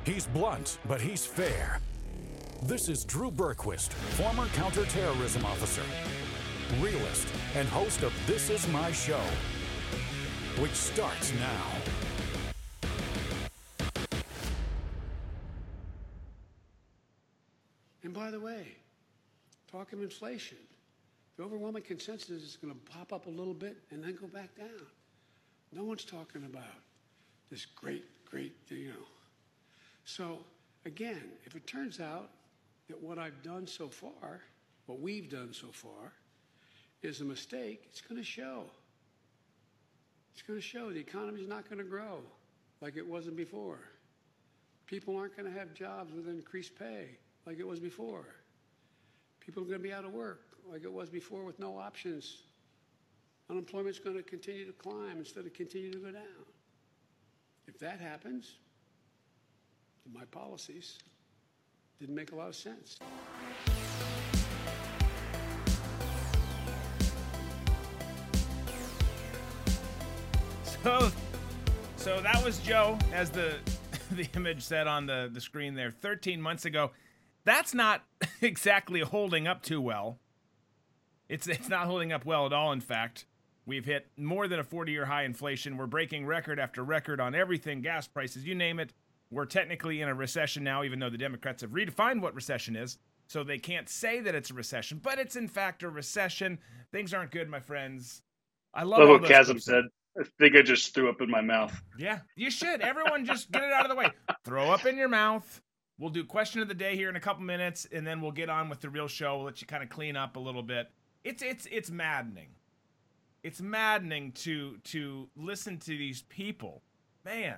He's blunt, but he's fair. This is Drew Berquist, former counterterrorism officer, realist, and host of This Is My Show, which starts now. And by the way, talk of inflation. The overwhelming consensus is going to pop up a little bit and then go back down. No one's talking about this great, So, again, if it turns out that what I've done so far, what we've done so far, is a mistake, it's going to show. It's going to show. The economy's not going to grow like it wasn't before. People aren't going to have jobs with increased pay like it was before. People are going to be out of work like it was before with no options. Unemployment's going to continue to climb instead of continue to go down. If that happens, my policies didn't make a lot of sense. So that was Joe, as the image said on the screen there, 13 months ago. That's not exactly holding up too well. It's not holding up well at all, in fact. We've hit more than a 40-year high inflation. We're breaking record after record on everything, gas prices, you name it. We're technically in a recession now, even though the Democrats have redefined what recession is, so they can't say that it's a recession, but it's in fact a recession. Things aren't good, my friends. I love what Chasm said. I think I just threw up in my mouth. Yeah, you should. Everyone just get it out of the way. Throw up in your mouth. We'll do question of the day here in a couple minutes, and then we'll get on with the real show. We'll let you kind of clean up a little bit. It's maddening. It's maddening to listen to these people. Man.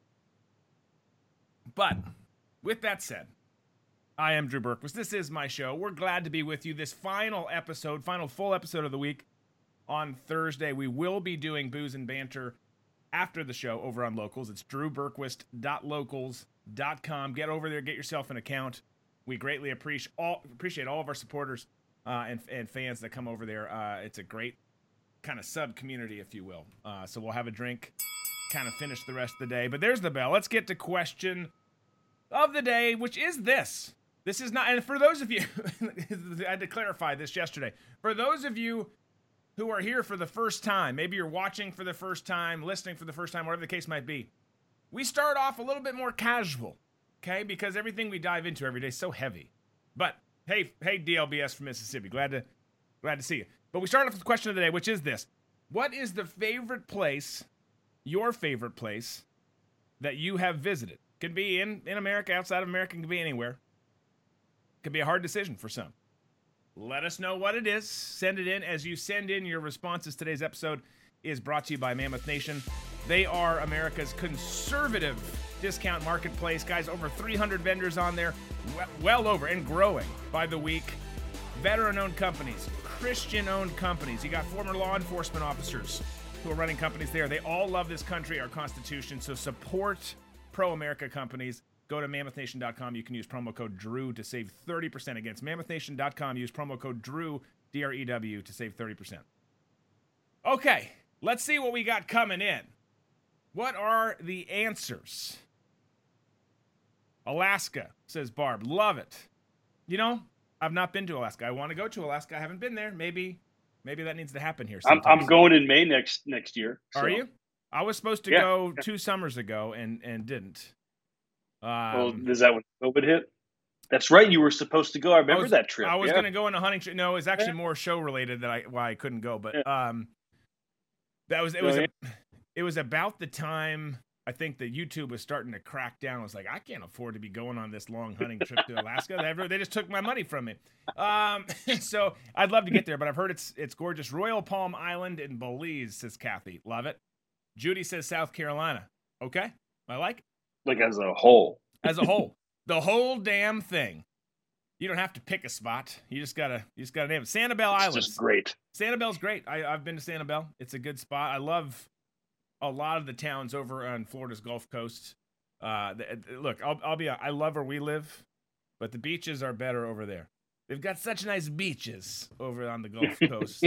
But with that said, I am Drew Berquist. This is my show. We're glad to be with you. This final full episode of the week on Thursday. We will be doing Booze and Banter after the show over on Locals. It's drewberquist.locals.com. Get over there, get yourself an account. We greatly appreciate all of our supporters and fans that come over there. It's a great kind of sub-community, if you will. So we'll have a drink, kind of finish the rest of the day. But there's the bell. Let's get to question of the day, which is this. This is not, and for those of you, I had to clarify this yesterday. For those of you who are here for the first time, maybe you're watching for the first time, listening for the first time, whatever the case might be, we start off a little bit more casual, okay? Because everything we dive into every day is so heavy. But hey, DLBS from Mississippi, glad to see you. But we start off with the question of the day, which is this: what is the favorite place, your favorite place, that you have visited? Can be in America, outside of America, can be anywhere. Could be a hard decision for some. Let us know what it is. Send it in. As you send in your responses, today's episode is brought to you by Mammoth Nation. They are America's conservative discount marketplace. Guys, over 300 vendors on there, well over and growing by the week. Veteran-owned companies, Christian-owned companies. You got former law enforcement officers who are running companies there. They all love this country, our Constitution, so support pro-America companies. Go to MammothNation.com. You can use promo code DREW to save 30%. Again, it's MammothNation.com. Use promo code DREW, D-R-E-W, to save 30%. Okay, let's see what we got coming in. What are the answers? Alaska, says Barb. Love it. You know, I've not been to Alaska. I want to go to Alaska. I haven't been there. Maybe that needs to happen here sometime. I'm going in May next year. So. Are you? I was supposed to go 2 summers ago and didn't. Well, is that when COVID hit? That's right. You were supposed to go. I remember that trip. I was going to go on a hunting trip. No, it was actually more show related why I couldn't go. But it was about the time I think that YouTube was starting to crack down. I was like, I can't afford to be going on this long hunting trip to Alaska. They just took my money from me. So I'd love to get there, but I've heard it's gorgeous. Royal Palm Island in Belize, says Kathy. Love it. Judy says South Carolina. Okay, I like it. Like as a whole. As a whole. The whole damn thing. You don't have to pick a spot. You just gotta name it. Sanibel Island. It's just great. Sanibel's great. I've been to Sanibel. It's a good spot. I love a lot of the towns over on Florida's Gulf Coast. Look, I love where we live, but the beaches are better over there. They've got such nice beaches over on the Gulf Coast.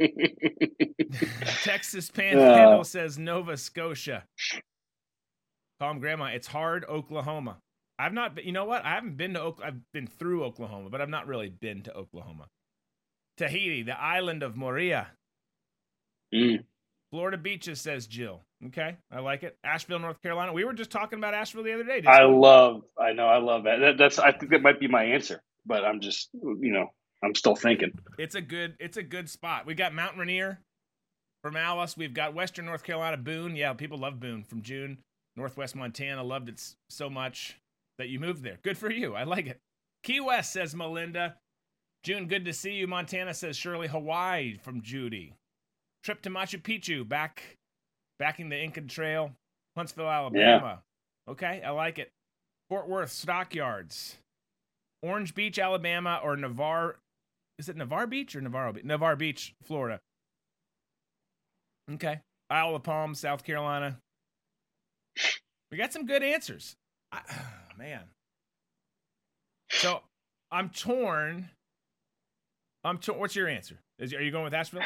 Texas Panhandle says Nova Scotia. Call him Grandma. It's hard, Oklahoma. I've not been, you know what? I haven't been to Oklahoma. I've been through Oklahoma, but I've not really been to Oklahoma. Tahiti, the island of Moria. Florida beaches, says Jill. Okay, I like it. Asheville, North Carolina. We were just talking about Asheville the other day. I love that. I think that might be my answer, but I'm just, I'm still thinking. It's a good spot. We got Mount Rainier from Alice. We've got Western North Carolina, Boone. Yeah, people love Boone. From June, Northwest Montana. Loved it so much that you moved there. Good for you. I like it. Key West, says Melinda. June, good to see you. Montana, says Shirley. Hawaii, from Judy. Trip to Machu Picchu, backing the Inca Trail. Huntsville, Alabama. Yeah. Okay, I like it. Fort Worth, Stockyards. Orange Beach, Alabama, or Navarre. Is it Navarre Beach or Navarro Beach? Navarre Beach, Florida. Okay. Isle of Palms, South Carolina. We got some good answers. Man. So, I'm torn. What's your answer? Are you going with Asheville?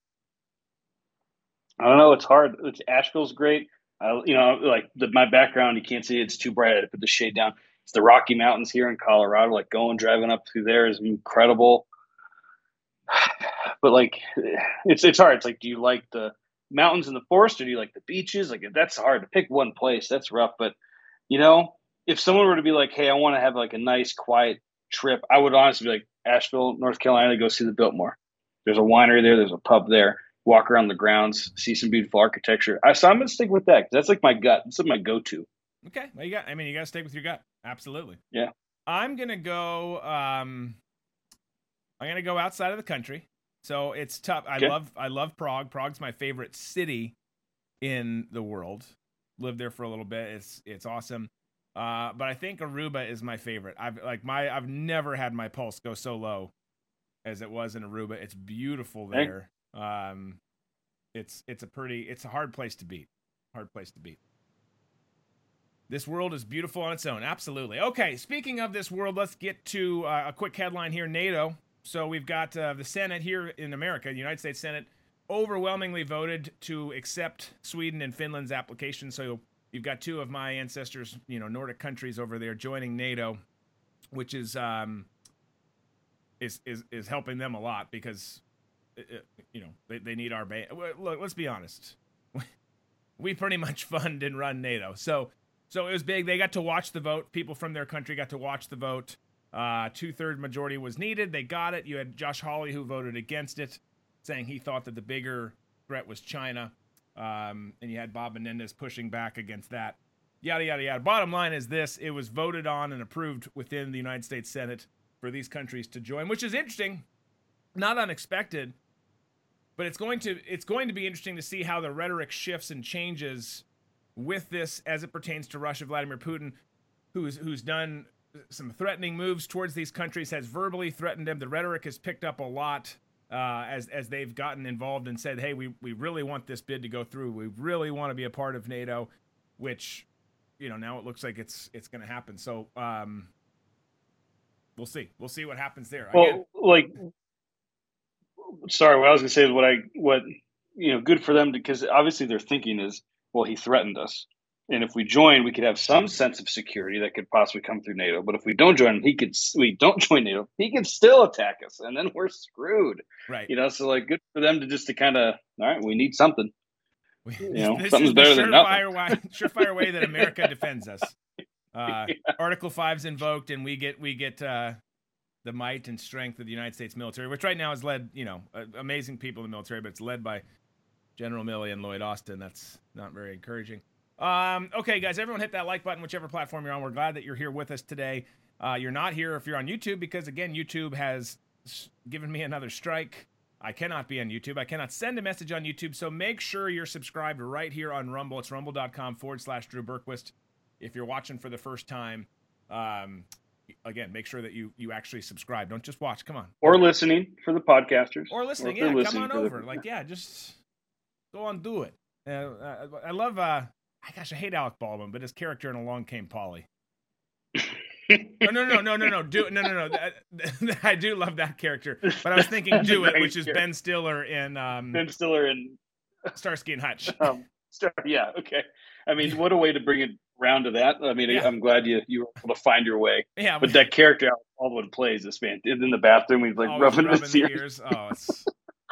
I don't know. It's hard. Asheville's great. My background, you can't see it. It's too bright. I had to put the shade down. It's the Rocky Mountains here in Colorado. Like driving up through there is incredible. But it's hard. It's like, do you like the mountains and the forest, or do you like the beaches? Like, that's hard to pick one place. That's rough. But if someone were to be like, hey, I want to have like a nice quiet trip, I would honestly be like Asheville, North Carolina, to go see the Biltmore. There's a winery there. There's a pub there. Walk around the grounds, see some beautiful architecture. So I'm going to stick with that, because that's like my gut. That's like my go-to. Okay. Well, you got to stick with your gut. Absolutely. Yeah. I'm going to go, outside of the country. So it's tough. Okay. I love Prague. Prague's my favorite city in the world. Lived there for a little bit. It's awesome. But I think Aruba is my favorite. I've never had my pulse go so as it was in Aruba. It's beautiful there. It's a hard place to beat. This world is beautiful on its own. Absolutely. Okay. Speaking of this world, let's get to a quick headline here. NATO. So we've got the Senate here in America, the United States Senate, overwhelmingly voted to accept Sweden and Finland's application. So you've got two of my ancestors, Nordic countries over there joining NATO, which is helping them a lot, because they need our look, let's be honest. We pretty much fund and run NATO. So it was big. They got to watch the vote. People from their country got to watch the vote. 2/3 majority was needed. They got it. You had Josh Hawley, who voted against it, saying he thought that the bigger threat was China. And you had Bob Menendez pushing back against that. Yada, yada, yada. Bottom line is this. It was voted on and approved within the United States Senate for these countries to join, which is interesting. Not unexpected. But it's going to be interesting to see how the rhetoric shifts and changes with this as it pertains to Russia. Vladimir Putin, who's done some threatening moves towards these countries, has verbally threatened them. The rhetoric has picked up a lot as they've gotten involved and said, hey, we really want this bid to go through. We really want to be a part of NATO, which, now it looks like it's going to happen. So we'll see. We'll see what happens there. Well, sorry, what I was going to say is good for them, because obviously their thinking is, well, he threatened us. And if we join, we could have some sense of security that could possibly come through NATO. But if we don't join, we don't join NATO, he can still attack us, and then we're screwed. Right. So good for them to kind of, all right, we need something. This something's is better the than nothing. surefire way that America defends us. Article 5's invoked, and we get the might and strength of the United States military, which right now is led, amazing people in the military, but it's led by General Milley and Lloyd Austin. That's not very encouraging. Okay, guys, everyone hit that like button, whichever platform you're on. We're glad that you're here with us today. You're not here if you're on YouTube, because, again, YouTube has given me another strike. I cannot be on YouTube. I cannot send a message on YouTube, so make sure you're subscribed right here on Rumble. It's rumble.com/Drew Berquist. If you're watching for the first time, again, make sure that you actually subscribe. Don't just watch. Come on. Or listening for the podcasters. Or listening. Come on over. Just go on, do it. I love, I hate Alec Baldwin, but his character in Along Came Polly. No. I do love that character, but I was thinking Do It, which is Ben Stiller in Starsky and Hutch. Yeah, okay. I mean, what a way to bring it around to that. I mean, Yeah. I'm glad you were able to find your way. Yeah, But that character Alec Baldwin plays this man in the bathroom. He's like always rubbing his the ears. ears. Oh, it's.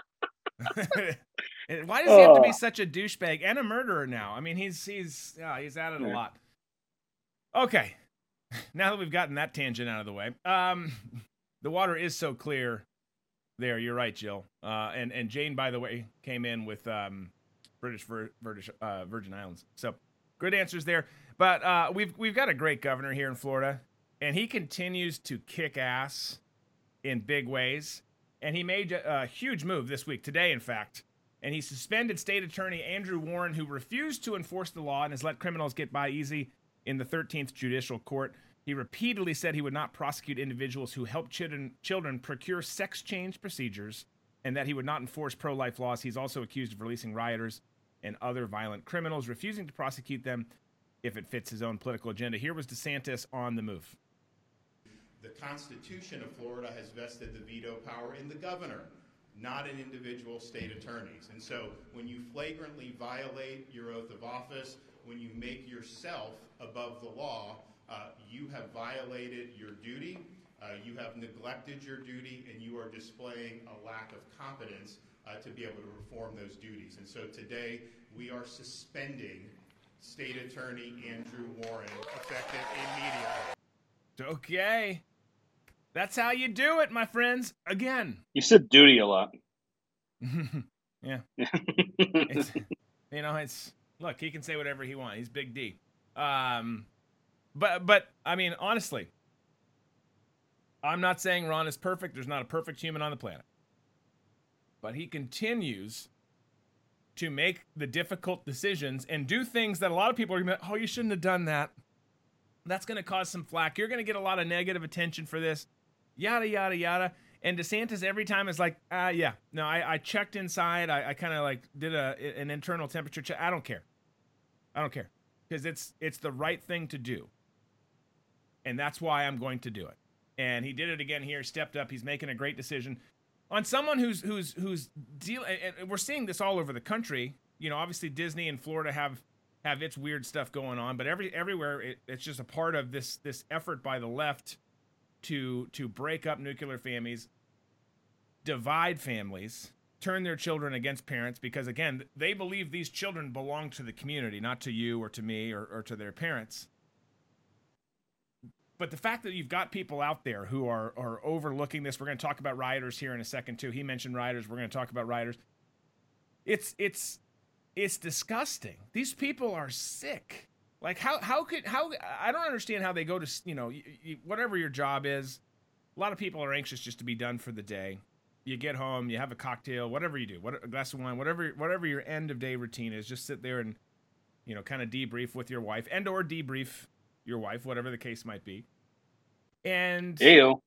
Why does he have to be such a douchebag and a murderer now? I mean, he's at it a lot. Okay, now that we've gotten that tangent out of the way, the water is so clear. There, you're right, Jill. And Jane, by the way, came in with Virgin Islands. So good answers there. But we've got a great governor here in Florida, and he continues to kick ass in big ways. And he made a huge move this week, today, in fact. And he suspended State Attorney Andrew Warren, who refused to enforce the law and has let criminals get by easy in the 13th Judicial Court. He repeatedly said he would not prosecute individuals who help children procure sex change procedures, and that he would not enforce pro-life laws. He's also accused of releasing rioters and other violent criminals, refusing to prosecute them if it fits his own political agenda. Here was DeSantis on the move. The Constitution of Florida has vested the veto power in the governor, not in individual state attorneys. And so when you flagrantly violate your oath of office, when you make yourself above the law, you have violated your duty, you have neglected your duty, and you are displaying a lack of competence to be able to perform those duties. And so today we are suspending State Attorney Andrew Warren, effective immediately. Okay. That's how you do it, my friends. Again. You said duty a lot. Yeah. Look, he can say whatever he wants. He's Big D. But I mean, honestly, I'm not saying Ron is perfect. There's not a perfect human on the planet. But he continues to make the difficult decisions and do things that a lot of people are going to, oh, you shouldn't have done that. That's going to cause some flack. You're going to get a lot of negative attention for this. Yada, yada, yada. And DeSantis every time is like, I checked inside. I kind of like did an internal temperature check. I don't care. Because it's the right thing to do. And that's why I'm going to do it. And he did it again here, stepped up. He's making a great decision on someone who's deal. And we're seeing this all over the country. You know, obviously Disney and Florida have its weird stuff going on, but everywhere it's just a part of this effort by the left to break up nuclear families, divide families, turn their children against parents, because again, they believe these children belong to the community, not to you or to me or to their parents. But the fact that you've got people out there who are overlooking this, we're going to talk about rioters here in a second too. He mentioned rioters. We're going to talk about rioters. It's disgusting. These people are sick. Like how I don't understand how they go to, whatever your job is. A lot of people are anxious just to be done for the day. You get home, you have a cocktail, whatever you do, a glass of wine, whatever your end of day routine is, just sit there and, kind of debrief with your wife or debrief your wife, whatever the case might be. And Heyo.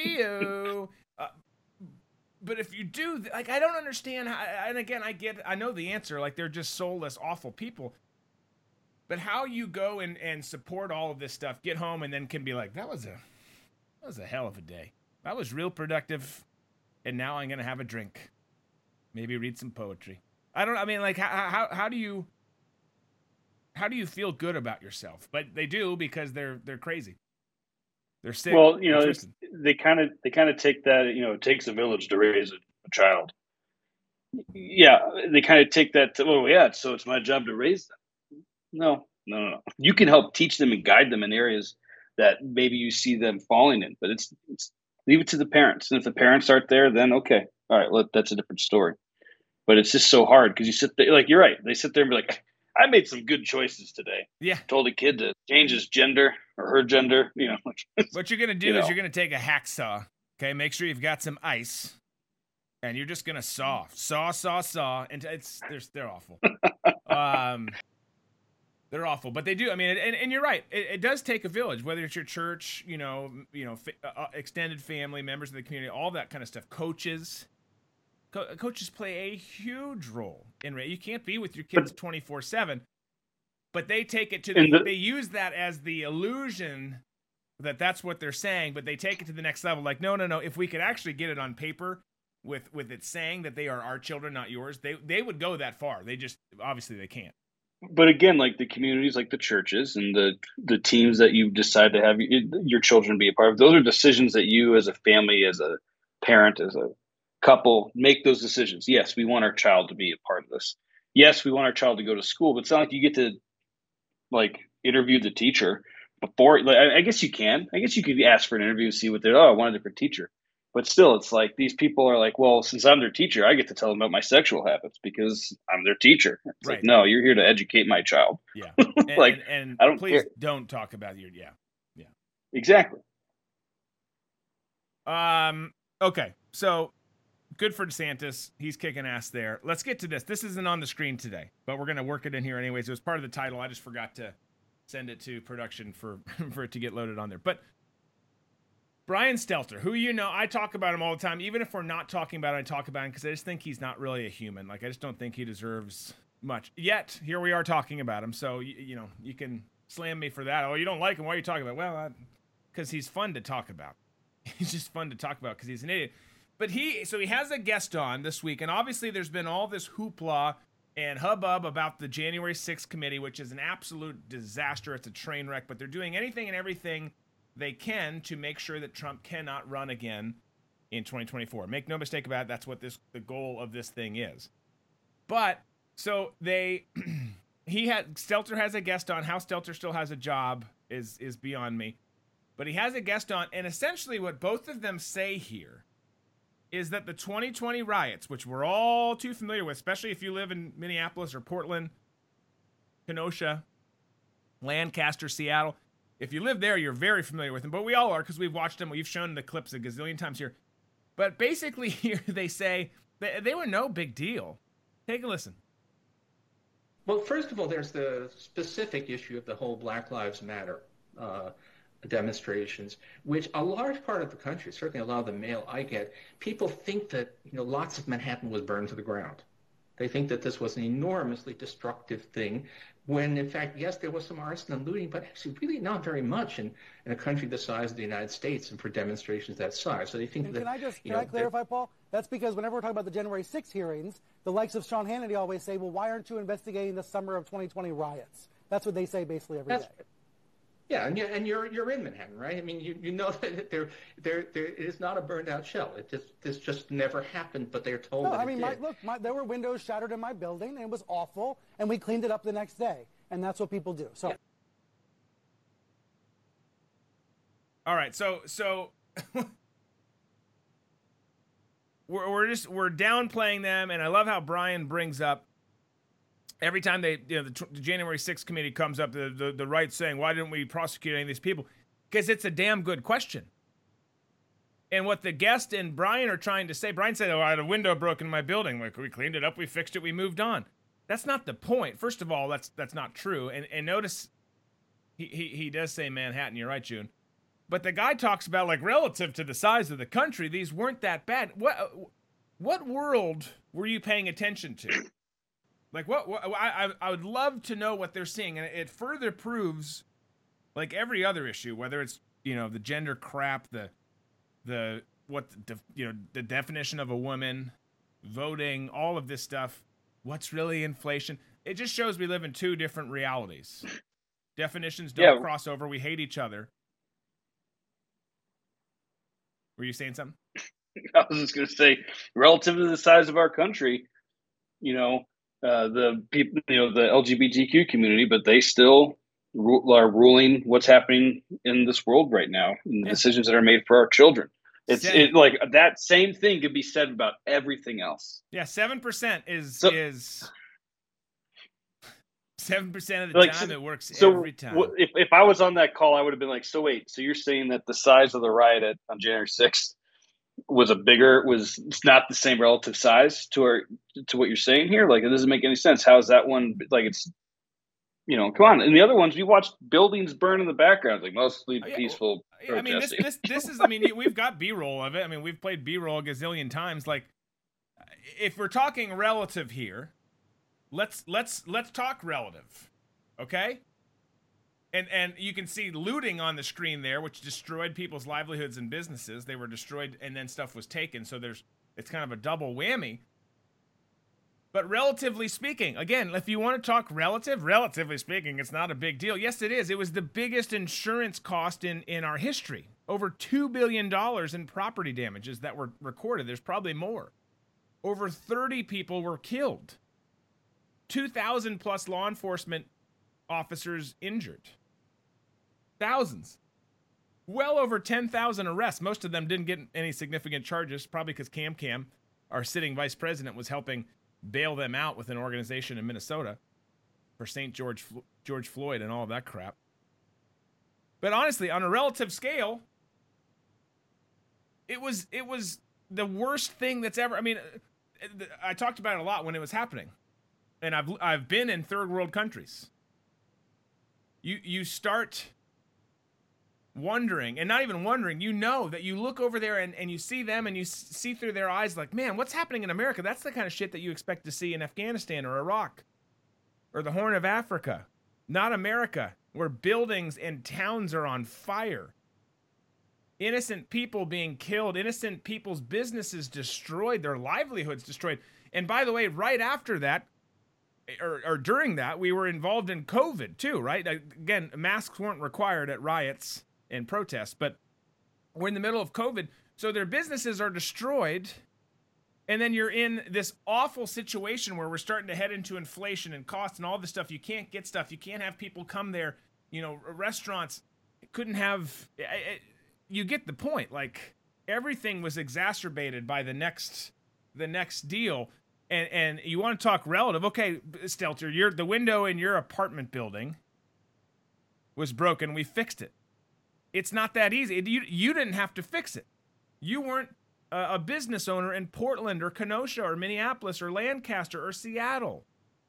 But if you do, like, I don't understand how, and again, I know the answer, like, they're just soulless, awful people. But how you go and support all of this stuff, get home, and then can be like, that was a hell of a day. That was real productive, and now I'm gonna have a drink, maybe read some poetry. How do you feel good about yourself? But they do, because they're crazy. They're sick. Well, they kind of take that, it takes a village to raise a child. Yeah, they kind of take that so it's my job to raise them. No. You can help teach them and guide them in areas that maybe you see them falling in, but it's leave it to the parents. And if the parents aren't there, then okay. All right, that's a different story. But it's just so hard because you sit there, like, you're right. They sit there and be like, I made some good choices today. Yeah. Told a kid to change his gender or her gender, What you're going to do is you're going to take a hacksaw, okay? Make sure you've got some ice, and you're just going to saw, and they're awful. They're awful, but they do. I mean, and you're right. It does take a village, whether it's your church, extended family, members of the community, all that kind of stuff. Coaches play a huge role in it. You can't be with your kids 24/7, but they take it to they use that as the illusion that that's what they're saying, but they take it to the next level. Like, no. If we could actually get it on paper with it saying that they are our children, not yours, they would go that far. They just, obviously they can't. But again, like the communities, like the churches and the teams that you decide to have your children be a part of, those are decisions that you as a family, as a parent, as a couple make those decisions. Yes, we want our child to be a part of this. Yes, we want our child to go to school, but it's not like you get to like interview the teacher before. Like, I guess you can. I guess you could ask for an interview and see what they're. Oh, I want a different teacher. But still, it's like these people are like, well, since I'm their teacher, I get to tell them about my sexual habits because I'm their teacher. It's Right. like, no, you're here to educate my child. Yeah. Like, and I don't please care. don't talk about your Exactly. Okay. So good for DeSantis. He's kicking ass there. Let's get to this. This isn't on the screen today, but we're going to work it in here anyways. It was part of the title. I just forgot to send it to production for it to get loaded on there. But Brian Stelter, who I talk about him all the time. Even if we're not talking about him, I talk about him because I just think he's not really a human. Like, I just don't think he deserves much. Yet, here we are talking about him. So, you can slam me for that. Oh, you don't like him. Why are you talking about? Well, because he's fun to talk about. He's just fun to talk about because he's an idiot. But he has a guest on this week, and obviously there's been all this hoopla and hubbub about the January 6th committee, which is an absolute disaster. It's a train wreck, but they're doing anything and everything they can to make sure that Trump cannot run again in 2024. Make no mistake about it, that's what the goal of this thing is. But so Stelter has a guest on. How Stelter still has a job is beyond me. But he has a guest on, and essentially what both of them say here is that the 2020 riots, which we're all too familiar with, especially if you live in Minneapolis or Portland, Kenosha, Lancaster, Seattle. If you live there, you're very familiar with them, but we all are because we've watched them. We've shown the clips a gazillion times here. But basically here they say they were no big deal. Take a listen. Well, first of all, there's the specific issue of the whole Black Lives Matter demonstrations, which a large part of the country, certainly a lot of the mail I get, people think that lots of Manhattan was burned to the ground. They think that this was an enormously destructive thing, when in fact, yes, there was some arson and looting, but actually really not very much in a country the size of the United States and for demonstrations that size. So they think and that. Can I clarify, Paul? That's because whenever we're talking about the January 6th hearings, the likes of Sean Hannity always say, well, why aren't you investigating the summer of 2020 riots? That's what they say basically every day. Yeah, and you're in Manhattan, right? I mean, you know that there it is not a burned out shell. This just never happened, but they're told that it did. There were windows shattered in my building, and it was awful, and we cleaned it up the next day, and that's what people do. So, yeah. All right, so we're downplaying them, and I love how Brian brings up. Every time the January 6th committee comes up, the right saying, why didn't we prosecute any of these people? Because it's a damn good question. And what the guest and Brian are trying to say, Brian said, I had a window broken in my building. We cleaned it up, we fixed it, we moved on. That's not the point. First of all, that's not true. And notice he does say Manhattan, you're right, June. But the guy talks about, like, relative to the size of the country, these weren't that bad. What world were you paying attention to? Like, I would love to know what they're seeing, and it further proves, like every other issue, whether it's the gender crap, the definition of a woman, voting, all of this stuff. What's really inflation? It just shows we live in two different realities. Definitions don't cross over. We hate each other. Were you saying something? I was just going to say, relative to the size of our country, the people, the LGBTQ community, but they still are ruling what's happening in this world right now, and the decisions that are made for our children. It's like that same thing could be said about everything else. Yeah, 7% is 7% of the time it works every time. If I was on that call, I would have been like, so wait, so you're saying that the size of the riot on January 6th was not the same relative size to what you're saying here? Like, it doesn't make any sense. How is that one, like, it's, come on. And the other ones, we watched buildings burn in the background, like mostly peaceful protesting. This is, we've got B-roll of it. I mean, we've played B-roll a gazillion times. Like, if we're talking relative here, let's talk relative, okay? And you can see looting on the screen there, which destroyed people's livelihoods and businesses. They were destroyed, and then stuff was taken. So it's kind of a double whammy. But relatively speaking, again, if you want to talk relatively speaking, it's not a big deal. Yes, it is. It was the biggest insurance cost in our history. Over $2 billion in property damages that were recorded. There's probably more. Over 30 people were killed. 2,000 plus law enforcement officers injured. Thousands. Well over 10,000 arrests. Most of them didn't get any significant charges, probably because Cam, our sitting vice president, was helping bail them out with an organization in Minnesota for St. George Floyd and all of that crap. But honestly, on a relative scale, it was the worst thing that's ever. I mean, I talked about it a lot when it was happening, and I've been in third world countries. You start wondering, and not even wondering, you know that you look over there and you see them and you see through their eyes like, man, what's happening in America? That's the kind of shit that you expect to see in Afghanistan or Iraq or the Horn of Africa. Not America, where buildings and towns are on fire. Innocent people being killed, innocent people's businesses destroyed, their livelihoods destroyed. And by the way, right after that, or during that, we were involved in COVID too, right? Again, masks weren't required at riots and protests, but we're in the middle of COVID, so their businesses are destroyed, and then you're in this awful situation where we're starting to head into inflation and costs and all this stuff. You can't get stuff. You can't have people come there. You know, restaurants couldn't have... You get the point. Like, everything was exacerbated by the next deal, and you want to talk relative. Okay, Stelter, the window in your apartment building was broken. We fixed it. It's not that easy. You didn't have to fix it. You weren't a business owner in Portland or Kenosha or Minneapolis or Lancaster or Seattle.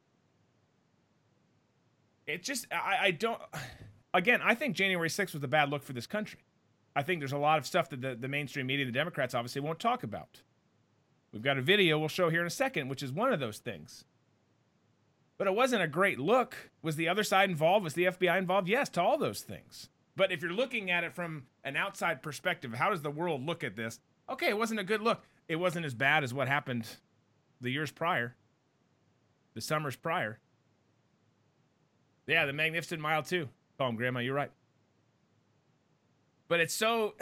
It just, I don't, again, I think January 6th was a bad look for this country. I think there's a lot of stuff that the mainstream media, the Democrats obviously won't talk about. We've got a video we'll show here in a second, which is one of those things. But it wasn't a great look. Was the other side involved? Was the FBI involved? Yes, to all those things. But if you're looking at it from an outside perspective, how does the world look at this? Okay, it wasn't a good look. It wasn't as bad as what happened the years prior, the summers prior. Yeah, the Magnificent Mile too. Call him Grandma, you're right. But it's so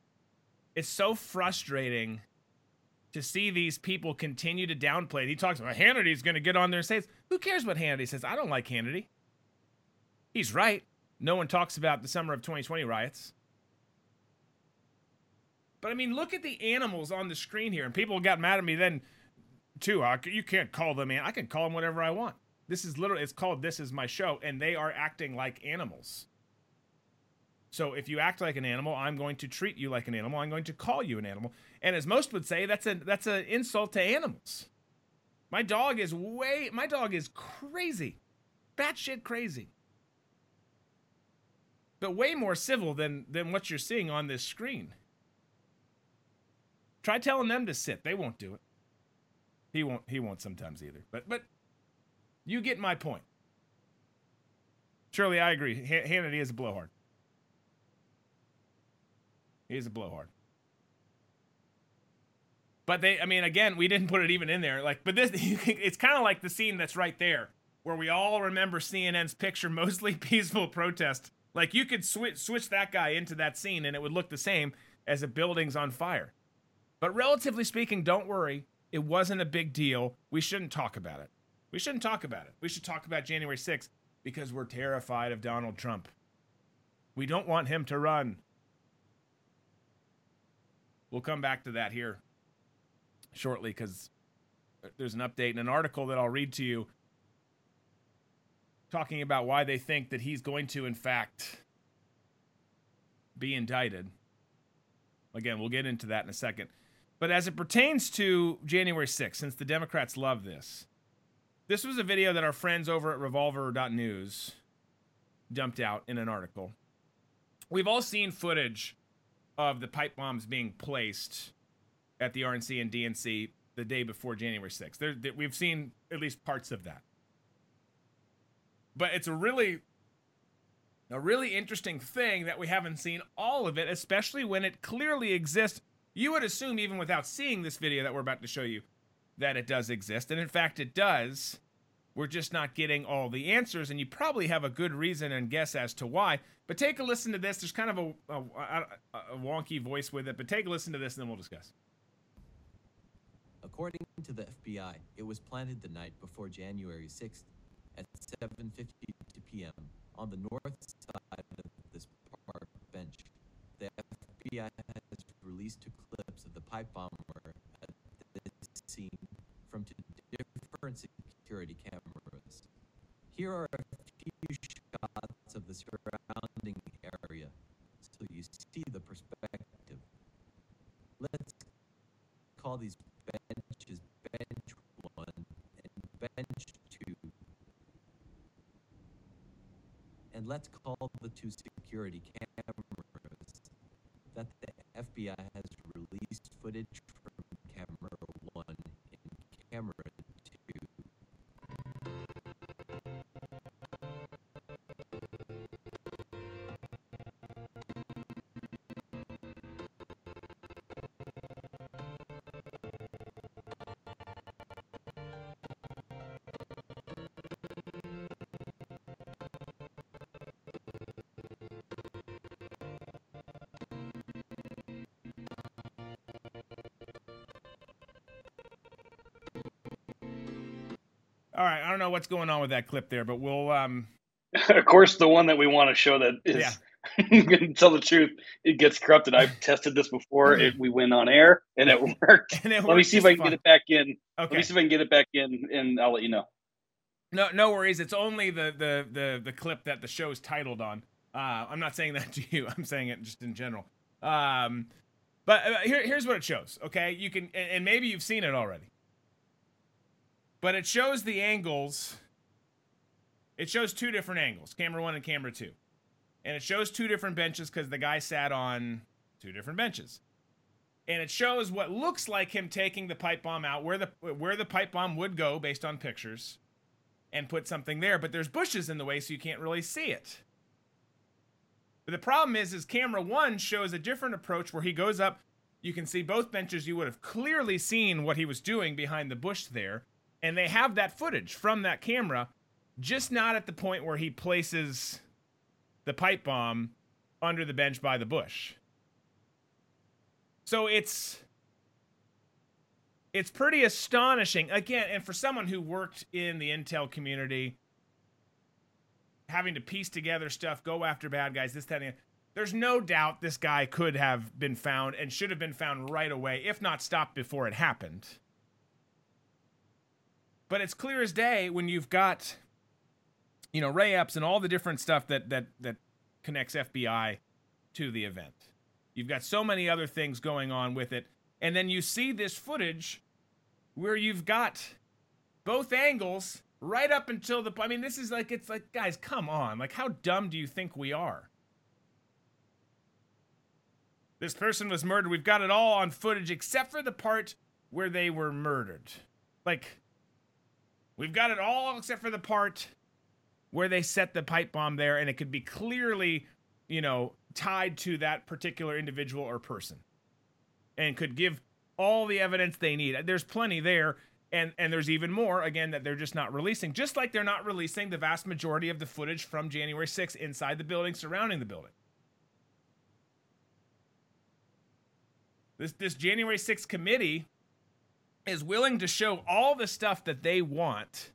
frustrating to see these people continue to downplay it. He talks about Hannity's going to get on there and say, who cares what Hannity says? I don't like Hannity. He's right. No one talks about the summer of 2020 riots. But I mean, look at the animals on the screen here. And people got mad at me then, too. You can't call them, I can call them whatever I want. This is literally, it's called This Is My Show. And they are acting like animals. So if you act like an animal, I'm going to treat you like an animal. I'm going to call you an animal. And as most would say, that's an insult to animals. My dog is crazy. Batshit crazy. But way more civil than what you're seeing on this screen. Try telling them to sit. They won't do it. He won't sometimes either. But you get my point. Surely I agree. Hannity is a blowhard. He's a blowhard. But again, we didn't put it even in there. But this, it's kind of like the scene that's right there, where we all remember CNN's picture, mostly peaceful protest. Like, you could switch that guy into that scene, and it would look the same as a building's on fire. But relatively speaking, don't worry. It wasn't a big deal. We shouldn't talk about it. We shouldn't talk about it. We should talk about January 6th because we're terrified of Donald Trump. We don't want him to run. We'll come back to that here shortly because there's an update in an article that I'll read to you talking about why they think that he's going to, in fact, be indicted. Again, we'll get into that in a second. But as it pertains to January 6th, since the Democrats love this was a video that our friends over at Revolver.news dumped out in an article. We've all seen footage of the pipe bombs being placed at the RNC and DNC the day before January 6th. We've seen at least parts of that. But it's a really interesting thing that we haven't seen all of it, especially when it clearly exists. You would assume, even without seeing this video that we're about to show you, that it does exist. And in fact, it does. We're just not getting all the answers, and you probably have a good reason and guess as to why. But take a listen to this. There's kind of a wonky voice with it, but take a listen to this, and then we'll discuss. According to the FBI, it was planted the night before January 6th at 7:52 p.m. on the north side of this park bench. The FBI has released 2 clips of the pipe bomber at this scene from 2 different security cameras. Here are a few shots of the surrounding area so you see the perspective. Let's call these benches bench 1 and bench 2. And let's call the 2 security cameras that the FBI has released footage from camera 1 and camera 2. All right, I don't know what's going on with that clip there, but we'll Of course, the one that we want to show that is going to tell the truth, it gets corrupted. I've tested this before. We went on air, and it worked. Let me see if I can get it back in. Okay. Let me see if I can get it back in, and I'll let you know. No worries. It's only the clip that the show's titled on. I'm not saying that to you. I'm saying it just in general. But here's what it shows, okay? You can, and maybe you've seen it already. But it shows the angles. It shows 2 different angles, camera 1 and camera 2. And it shows 2 different benches because the guy sat on 2 different benches. And it shows what looks like him taking the pipe bomb out, where the pipe bomb would go based on pictures, and put something there. But there's bushes in the way, so you can't really see it. But the problem is camera 1 shows a different approach where he goes up. You can see both benches. You would have clearly seen what he was doing behind the bush there. And they have that footage from that camera, just not at the point where he places the pipe bomb under the bench by the bush. So it's pretty astonishing. Again, and for someone who worked in the intel community, having to piece together stuff, go after bad guys, this, that, and that, there's no doubt this guy could have been found and should have been found right away, if not stopped before it happened. But it's clear as day when you've got, Ray Epps and all the different stuff that connects FBI to the event. You've got so many other things going on with it. And then you see this footage where you've got both angles right up until this is like, it's like, guys, come on. Like, how dumb do you think we are? This person was murdered. We've got it all on footage except for the part where they were murdered. Like, we've got it all except for the part where they set the pipe bomb there, and it could be clearly, tied to that particular individual or person, and could give all the evidence they need. There's plenty there, and there's even more, again, that they're just not releasing, just like they're not releasing the vast majority of the footage from January 6th inside the building, surrounding the building. This January 6th committee is willing to show all the stuff that they want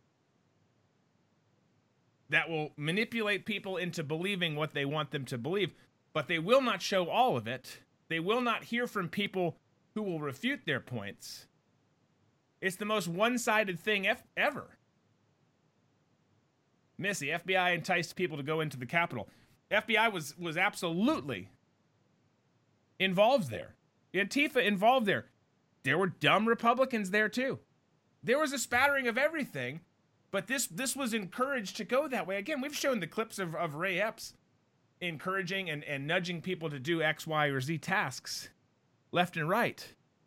that will manipulate people into believing what they want them to believe, but they will not show all of it. They will not hear from people who will refute their points. It's the most one-sided thing ever. Missy, FBI enticed people to go into the Capitol. FBI was absolutely involved there. Antifa involved there. There were dumb Republicans there too. There was a spattering of everything, but this was encouraged to go that way. Again, we've shown the clips of Ray Epps encouraging and nudging people to do X, Y, or Z tasks left and right.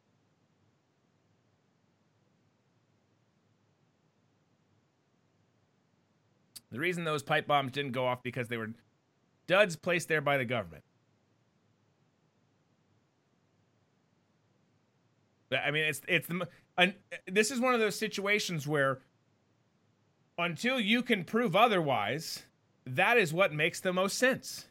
The reason those pipe bombs didn't go off because they were duds placed there by the government. I mean, And this is one of those situations where until you can prove otherwise, that is what makes the most sense.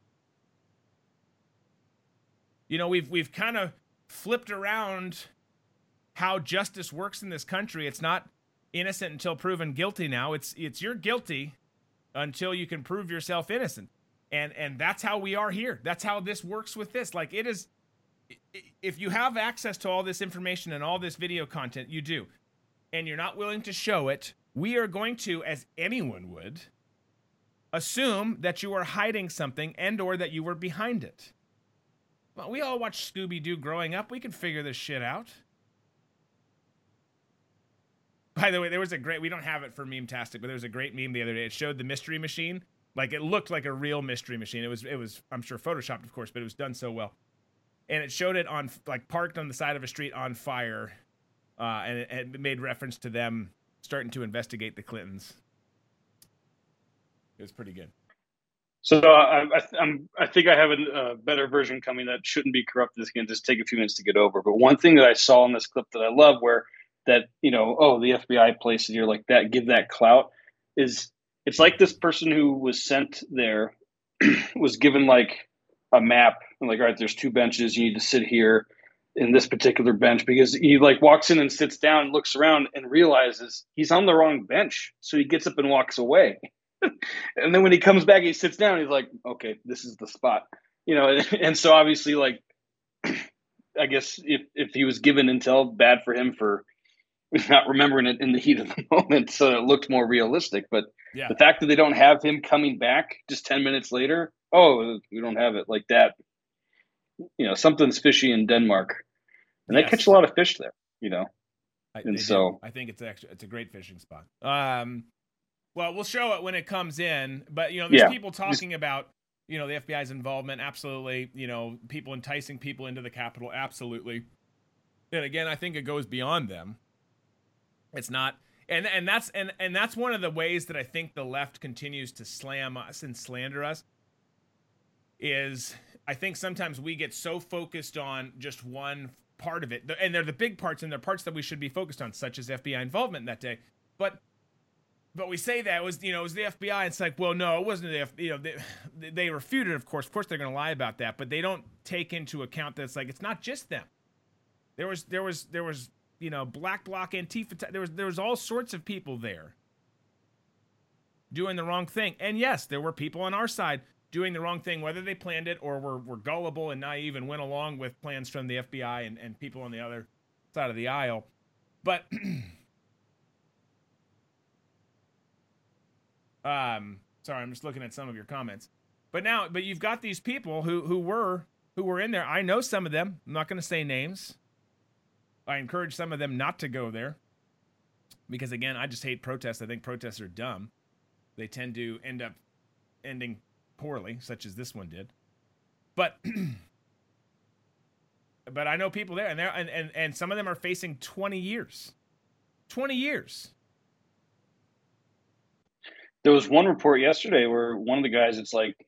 You know, we've kind of flipped around how justice works in this country. It's not innocent until proven guilty now. It's you're guilty until you can prove yourself innocent. And that's how we are here. That's how this works with this. Like, it is, if you have access to all this information and all this video content, you do, and you're not willing to show it, we are going to, as anyone would, assume that you are hiding something and or that you were behind it. Well, we all watched Scooby-Doo growing up. We can figure this shit out. By the way, there was a great, we don't have it for Meme-tastic, but there was a great meme the other day. It showed the mystery machine. Like, it looked like a real mystery machine. It was, I'm sure, photoshopped, of course, but it was done so well. And it showed it on, like, parked on the side of a street on fire. And it made reference to them starting to investigate the Clintons. It was pretty good. So I think I have a better version coming that shouldn't be corrupted. This can just take a few minutes to get over. But one thing that I saw in this clip that I love, where that, you know, oh, the FBI placed it here like that, give that clout, is it's like this person who was sent there was given like a map and like, all right, there's 2 benches. You need to sit here in this particular bench, because he like walks in and sits down, looks around and realizes he's on the wrong bench. So he gets up and walks away. And then when he comes back, he sits down. He's like, okay, this is the spot, you know? And so obviously, like, I guess if he was given intel, bad for him for not remembering it in the heat of the moment, so it looked more realistic. But yeah, the fact that they don't have him coming back just 10 minutes later, oh, we don't have it like that. You know, something's fishy in Denmark, and they catch a lot of fish there. You know, I think it's a great fishing spot. Well, we'll show it when it comes in, but you know, there's people talking about, you know, the FBI's involvement. Absolutely, you know, people enticing people into the Capitol. Absolutely, and again, I think it goes beyond them. It's not, and that's one of the ways that I think the left continues to slam us and slander us. Is I think sometimes we get so focused on just one part of it, and they're the big parts, and they're parts that we should be focused on, such as FBI involvement that day. But we say that it was the FBI. And it's like, well, no, it wasn't the FBI. You know, they refuted it, of course. Of course, they're going to lie about that, but they don't take into account that it's like it's not just them. There was you know, Black Bloc, Antifa. There was all sorts of people there doing the wrong thing. And yes, there were people on our side doing the wrong thing, whether they planned it or were gullible and naive and went along with plans from the FBI and people on the other side of the aisle. But sorry, I'm just looking at some of your comments. But you've got these people who were in there. I know some of them. I'm not going to say names. I encourage some of them not to go there because, again, I just hate protests. I think protests are dumb. They tend to end up ending poorly, such as this one did. But I know people there, and some of them are facing 20 years. 20 years. There was one report yesterday where one of the guys, it's like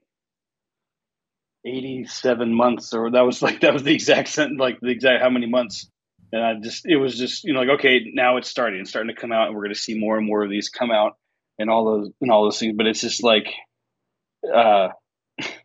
87 months, or that was the exact sentence, like the exact how many months. And it was just, you know, like, okay, now it's starting to come out, and we're going to see more and more of these come out and all those things. But it's just like, it's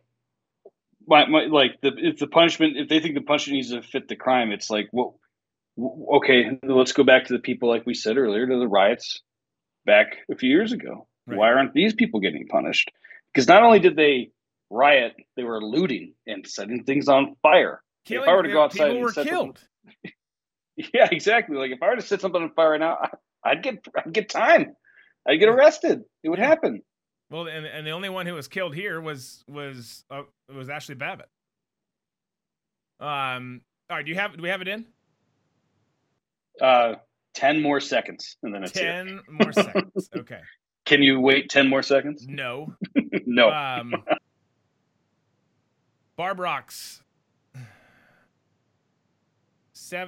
the punishment. If they think the punishment needs to fit the crime, it's like, well, okay, let's go back to the people, like we said earlier, to the riots back a few years ago. Right. Why aren't these people getting punished? Because not only did they riot, they were looting and setting things on fire. If I were to go outside, people were killed. Yeah, exactly. Like if I were to set something on fire right now, I'd get time. I'd get arrested. It would happen. Well, and the only one who was killed here was Ashley Babbitt. All right, do we have it in? 10 more seconds, and then it's 10 more seconds. Okay. Can you wait 10 more seconds? No. No. Barb Rocks. 7.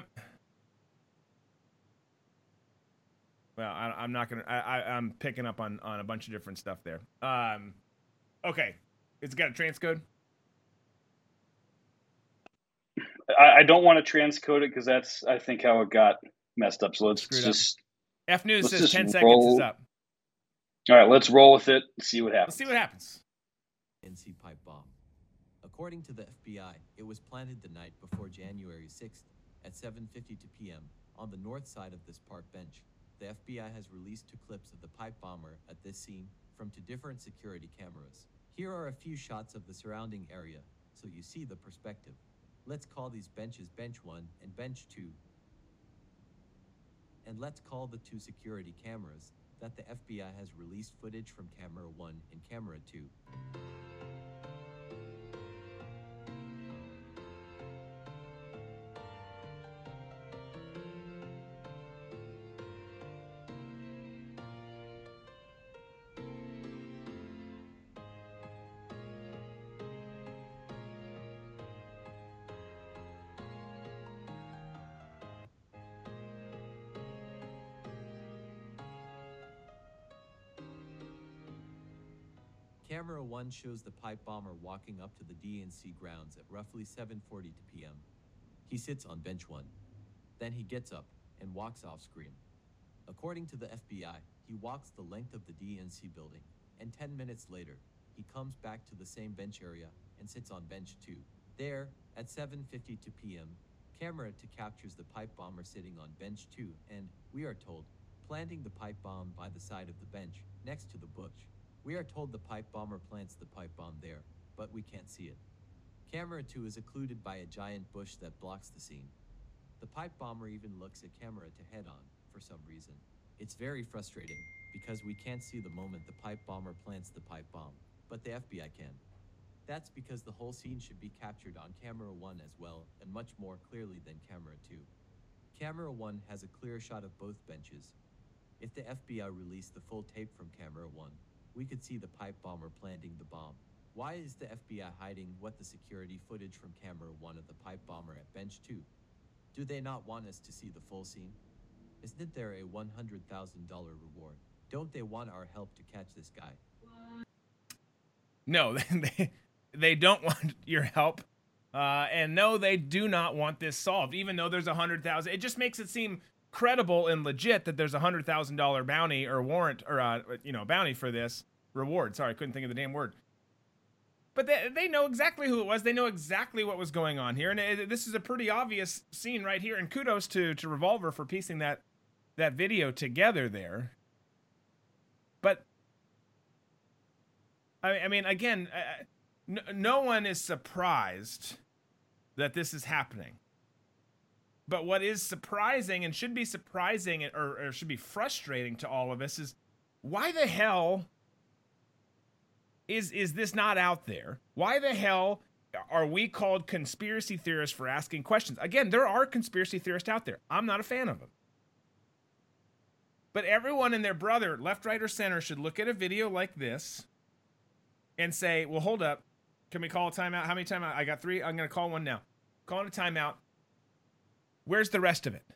Well, I'm not gonna. I'm picking up on a bunch of different stuff there. Okay, it's got a transcode. I don't want to transcode it because that's, I think, how it got messed up. So let's Screwed just F News let's says just 10 seconds roll. is up. All right, let's roll with it and see what happens. Let's see what happens. DNC pipe bomb. According to the FBI, it was planted the night before January 6th at 7:52 p.m. on the north side of this park bench. The FBI has released 2 clips of the pipe bomber at this scene from 2 different security cameras. Here are a few shots of the surrounding area, so you see the perspective. Let's call these benches Bench 1 and Bench 2. And let's call the 2 security cameras that the FBI has released footage from Camera 1 and Camera 2. Camera 1 shows the pipe bomber walking up to the DNC grounds at roughly 7:42 p.m. He sits on bench 1. Then he gets up and walks off screen. According to the FBI, he walks the length of the DNC building, and 10 minutes later, he comes back to the same bench area and sits on bench 2. There, at 7:52 p.m., Camera 2 captures the pipe bomber sitting on bench 2 and, we are told, planting the pipe bomb by the side of the bench, next to the bush. We are told the pipe bomber plants the pipe bomb there, but we can't see it. Camera 2 is occluded by a giant bush that blocks the scene. The pipe bomber even looks at Camera 2 head on, for some reason. It's very frustrating, because we can't see the moment the pipe bomber plants the pipe bomb, but the FBI can. That's because the whole scene should be captured on Camera 1 as well, and much more clearly than Camera 2. Camera 1 has a clear shot of both benches. If the FBI released the full tape from Camera 1, we could see the pipe bomber planting the bomb. Why is the FBI hiding what the security footage from Camera 1 of the pipe bomber at bench 2? Do they not want us to see the full scene? Isn't there a $100,000 reward? Don't they want our help to catch this guy? No, they don't want your help. And no, they do not want this solved, even though there's 100,000. It just makes it seem credible and legit that there's $100,000 bounty or warrant or, bounty for this reward. Sorry, I couldn't think of the damn word. But they know exactly who it was. They know exactly what was going on here. And this is a pretty obvious scene right here. And kudos to Revolver for piecing that video together there. But, I mean, again, no one is surprised that this is happening. But what is surprising and should be surprising or should be frustrating to all of us is why the hell is this not out there? Why the hell are we called conspiracy theorists for asking questions? Again, there are conspiracy theorists out there. I'm not a fan of them. But everyone and their brother, left, right, or center, should look at a video like this and say, well, hold up. Can we call a timeout? How many timeouts? I got 3. I'm going to call one now. Calling a timeout. Where's the rest of it?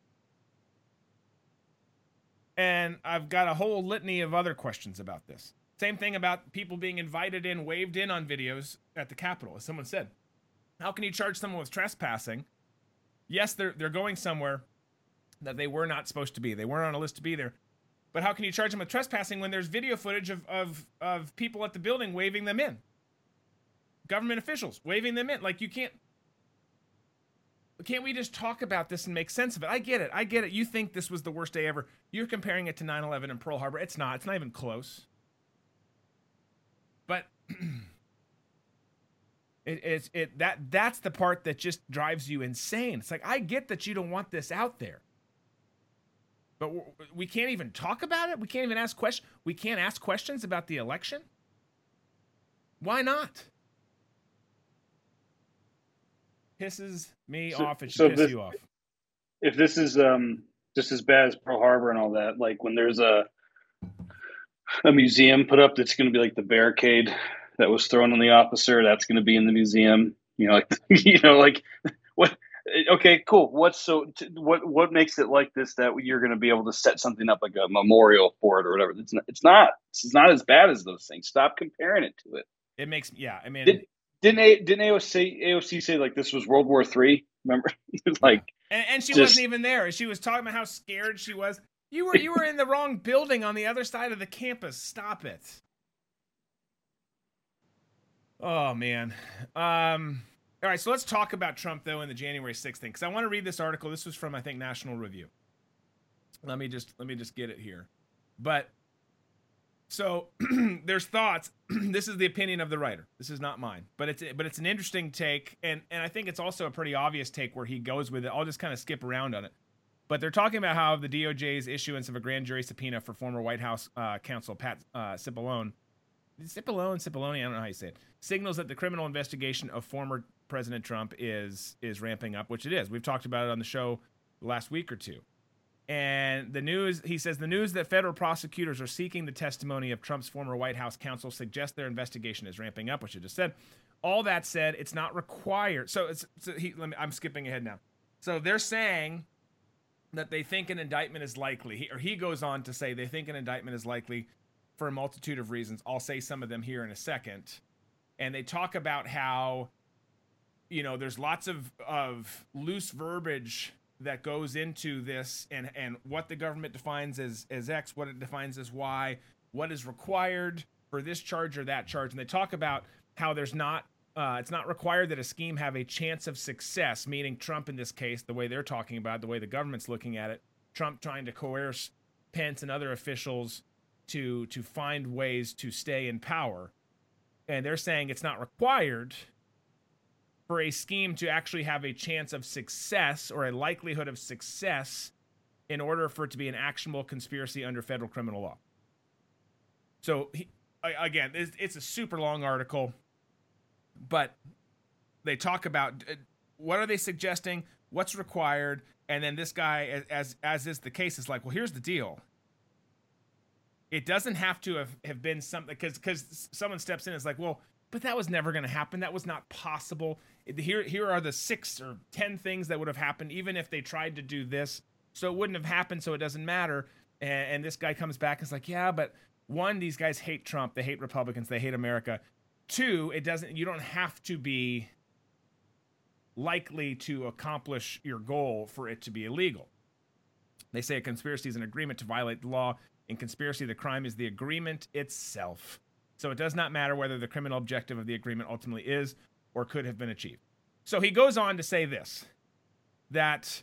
And I've got a whole litany of other questions about this. Same thing about people being invited in, waved in on videos at the Capitol. As someone said, how can you charge someone with trespassing? Yes, they're going somewhere that they were not supposed to be. They weren't on a list to be there. But how can you charge them with trespassing when there's video footage of people at the building waving them in? Government officials waving them in. Like, you can't we just talk about this and make sense of it? I get it. You think this was the worst day ever. You're comparing it to 9/11 and Pearl Harbor. It's not. It's not even close. But that's the part that just drives you insane. It's like, I get that you don't want this out there. But we can't even talk about it? We can't even ask questions? We can't ask questions about the election? Why not? Pisses me off. It should piss you off. If this is just as bad as Pearl Harbor and all that, like when there's a museum put up that's going to be like the barricade that was thrown on the officer, that's going to be in the museum. Like what? Okay, cool. What makes it like this that you're going to be able to set something up like a memorial for it or whatever? It's not as bad as those things. Stop comparing it to it. It makes, yeah. I mean, didn't AOC say like this was World War III? Remember? Like, and she just, wasn't even there. She was talking about how scared she was. You were in the wrong building on the other side of the campus. Stop it. Oh man. All right, so let's talk about Trump though in the January 6th thing, because I want to read this article. This was from, I think, National Review. Let me just get it here. But so there's thoughts. This is the opinion of the writer. This is not mine, but it's an interesting take, and I think it's also a pretty obvious take where he goes with it. I'll just kind of skip around on it. But they're talking about how the DOJ's issuance of a grand jury subpoena for former White House counsel Pat Cipollone, I don't know how you say it, signals that the criminal investigation of former President Trump is ramping up, which it is. We've talked about it on the show last week or two. And he says the news that federal prosecutors are seeking the testimony of Trump's former White House counsel suggests their investigation is ramping up, which I just said. All that said, it's not required. I'm skipping ahead now. So they're saying that they think an indictment is likely, he goes on to say they think an indictment is likely for a multitude of reasons. I'll say some of them here in a second. And they talk about how, there's lots of loose verbiage that goes into this, and what the government defines as X, what it defines as Y, what is required for this charge or that charge. And they talk about how it's not required that a scheme have a chance of success, meaning Trump in this case, the way they're talking about it, the way the government's looking at it, Trump trying to coerce Pence and other officials to find ways to stay in power. And they're saying it's not required for a scheme to actually have a chance of success or a likelihood of success in order for it to be an actionable conspiracy under federal criminal law. So, again, it's a super long article, but they talk about what are they suggesting, what's required, and then this guy, as is the case, is like, well, here's the deal. It doesn't have to have been something, because someone steps in and is like, well, but that was never going to happen. That was not possible. Here are the 6 or 10 things that would have happened even if they tried to do this. So it wouldn't have happened, so it doesn't matter. And this guy comes back and is like, yeah, but 1, these guys hate Trump. They hate Republicans. They hate America. 2, you don't have to be likely to accomplish your goal for it to be illegal. They say a conspiracy is an agreement to violate the law. In conspiracy, the crime is the agreement itself. So it does not matter whether the criminal objective of the agreement ultimately is or could have been achieved. So he goes on to say this, that,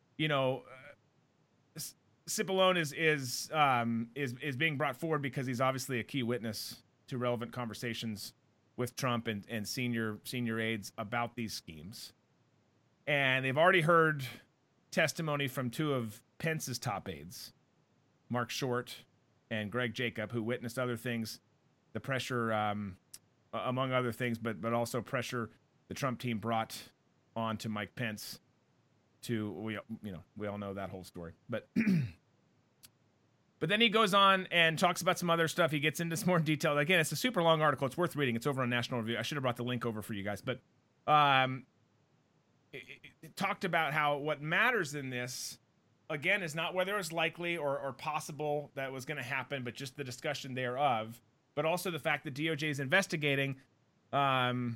Cipollone is being brought forward because he's obviously a key witness to relevant conversations with Trump and senior aides about these schemes. And they've already heard testimony from 2 of Pence's top aides, Mark Short and Greg Jacob, who witnessed other things, the pressure, among other things, but also pressure the Trump team brought on to Mike Pence we all know that whole story. But then he goes on and talks about some other stuff. He gets into some more detail. Again, it's a super long article. It's worth reading. It's over on National Review. I should have brought the link over for you guys. But it talked about how what matters in this, again, is not whether it's likely or possible that was going to happen, but just the discussion thereof. But also the fact that DOJ is investigating, and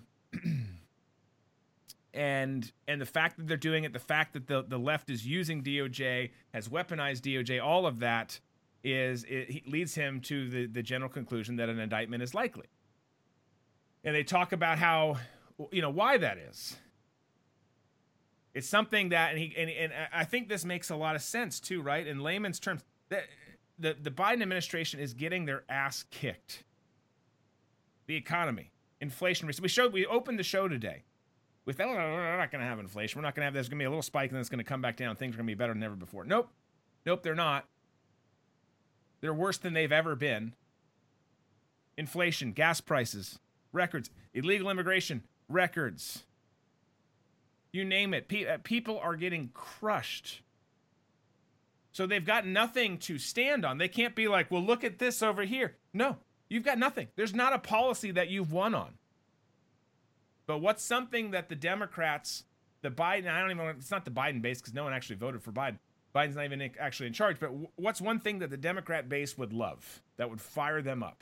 the fact that they're doing it, the fact that the left is using DOJ, has weaponized DOJ, all of that leads him to the general conclusion that an indictment is likely. And they talk about how, why that is. It's something that, and I think this makes a lot of sense too, right? In layman's terms, the Biden administration is getting their ass kicked. The economy, inflation. We opened the show today with, we're not going to have inflation. We're not going to have, there's going to be a little spike and then it's going to come back down. Things are going to be better than ever before. Nope, they're not. They're worse than they've ever been. Inflation, gas prices, records, illegal immigration, records. You name it. People are getting crushed. So they've got nothing to stand on. They can't be like, well, look at this over here. No, you've got nothing. There's not a policy that you've won on. But what's something that the Democrats, it's not the Biden base because no one actually voted for Biden. Biden's not even actually in charge. But what's one thing that the Democrat base would love, that would fire them up?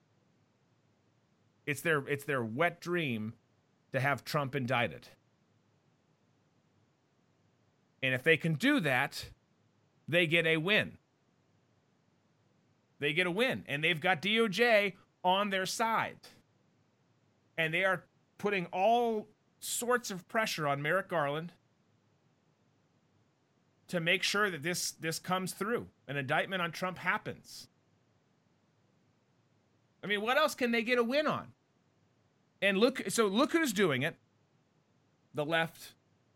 It's their wet dream to have Trump indicted. And if they can do that, they get a win. They get a win. And they've got DOJ on their side. And they are putting all sorts of pressure on Merrick Garland to make sure that this comes through. An indictment on Trump happens. I mean, what else can they get a win on? And look who's doing it. The left,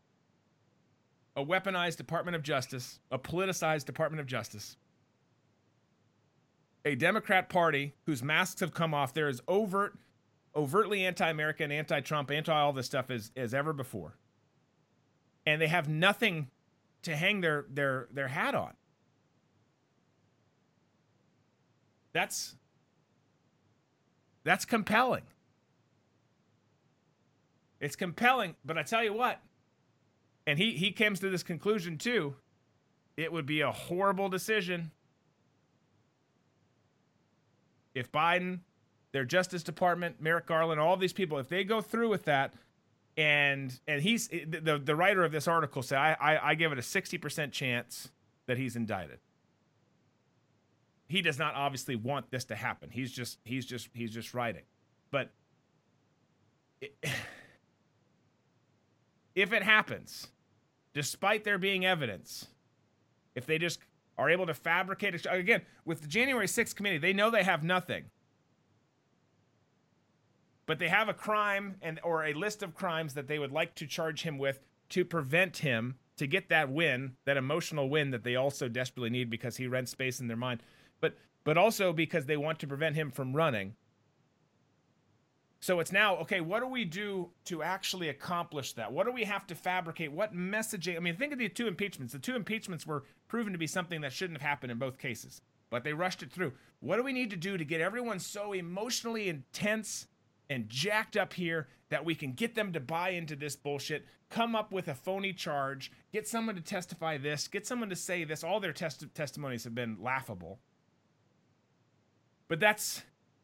a weaponized Department of Justice, a politicized Department of Justice, a Democrat Party whose masks have come off. They're as overtly anti-American, anti-Trump, anti-all this stuff as ever before. And they have nothing to hang their hat on. That's compelling. It's compelling, but I tell you what, and he comes to this conclusion too, it would be a horrible decision if Biden, their Justice Department, Merrick Garland, all these people, if they go through with that, and he's the writer of this article said, I give it a 60% chance that he's indicted. He does not obviously want this to happen. He's just writing, but if it happens, despite there being evidence, if they just are able to fabricate it, again, with the January 6th committee, they know they have nothing. But they have a crime or a list of crimes that they would like to charge him with to prevent him, to get that win, that emotional win that they also desperately need because he rents space in their mind. But also because they want to prevent him from running. So it's now, okay, what do we do to actually accomplish that? What do we have to fabricate? What messaging? I mean, think of the two impeachments. The two impeachments were proven to be something that shouldn't have happened in both cases, but they rushed it through. What do we need to do to get everyone so emotionally intense and jacked up here that we can get them to buy into this bullshit, come up with a phony charge, get someone to testify this, get someone to say this? All their testimonies have been laughable. But that's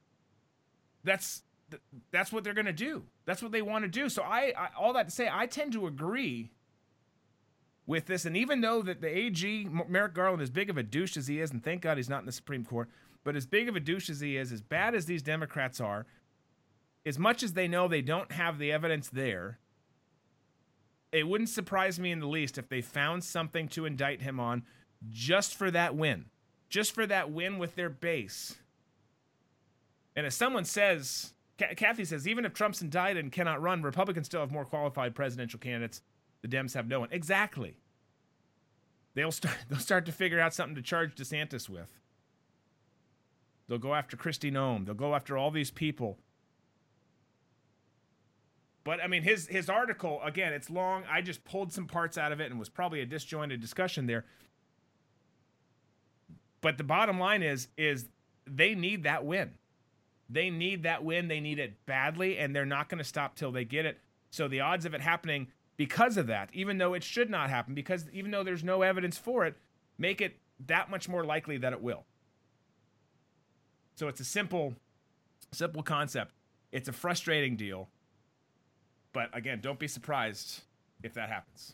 what they're going to do. That's what they want to do. So I all that to say, I tend to agree with this. And even though that the AG, Merrick Garland, as big of a douche as he is, and thank God he's not in the Supreme Court, but as big of a douche as he is, as bad as these Democrats are, as much as they know they don't have the evidence there, it wouldn't surprise me in the least if they found something to indict him on just for that win. Just for that win with their base. And as someone says, Kathy says, even if Trump's indicted and cannot run, Republicans still have more qualified presidential candidates. The Dems have no one. Exactly. They'll start to figure out something to charge DeSantis with. They'll go after Kristi Noem. They'll go after all these people. But, I mean, his article, again, it's long. I just pulled some parts out of it and was probably a disjointed discussion there. But the bottom line is they need that win. They need that win. They need it badly, and they're not going to stop till they get it. So the odds of it happening because of that, even though it should not happen, because even though there's no evidence for it, make it that much more likely that it will. So it's a simple concept. It's a frustrating deal. But again, don't be surprised if that happens.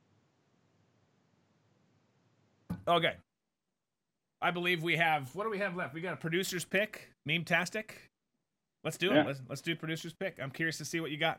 Okay. I believe we have, what do we have left? We got a producer's pick, Meme-tastic. Let's do it. Let's do producer's pick. I'm curious to see what you got.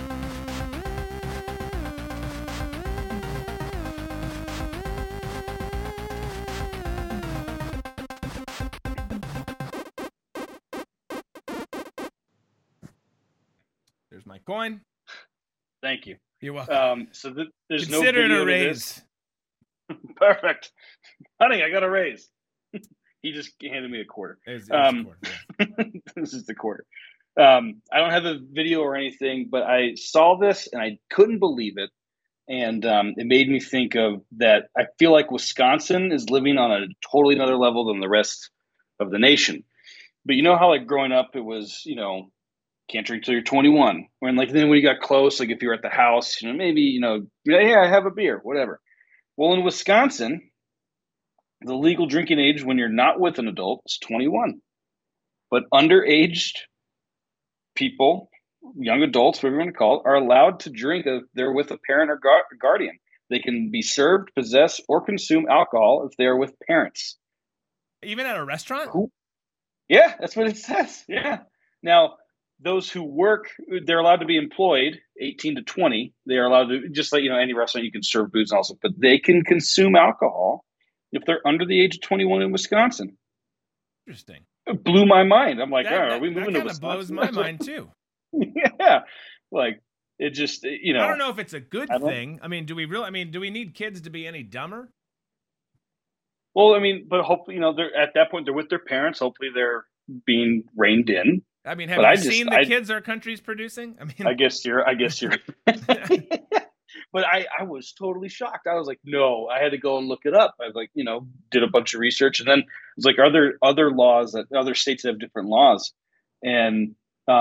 There's my coin. Thank you. You're welcome. So there's Consider no it a video raise. Perfect. Honey, I got a raise. He just handed me a quarter. It's a quarter, yeah. This is the quarter. I don't have a video or anything, but I saw this and I couldn't believe it. And it made me think of that. I feel like Wisconsin is living on a totally another level than the rest of the nation. But you know how, like, growing up, it was, can't drink till you're 21. When, like, then when you got close, like if you were at the house, maybe, hey, I have a beer, whatever. Well, in Wisconsin, the legal drinking age when you're not with an adult is 21. But underaged people, young adults, whatever you want to call it, are allowed to drink if they're with a parent or guardian. They can be served, possess, or consume alcohol if they are with parents. Even at a restaurant? Yeah, that's what it says. Yeah. Now, those who work, they're allowed to be employed 18 to 20. They are allowed to, just like, any restaurant, you can serve booze also, but they can consume alcohol if they're under the age of 21 in Wisconsin. Interesting. It blew my mind. I'm like, are we moving to Wisconsin? That kind of blows my mind too. Yeah. Like, it just, I don't know if it's a good thing. I mean, do we need kids to be any dumber? Well, I mean, but hopefully, they're at that point, they're with their parents. Hopefully they're being reined in. I mean, have you seen the kids our country's producing? I mean, I guess you're but I was totally shocked. I was like, no, I had to go and look it up. I was like, did a bunch of research, and then I was like, are there other laws that other states that have different laws? And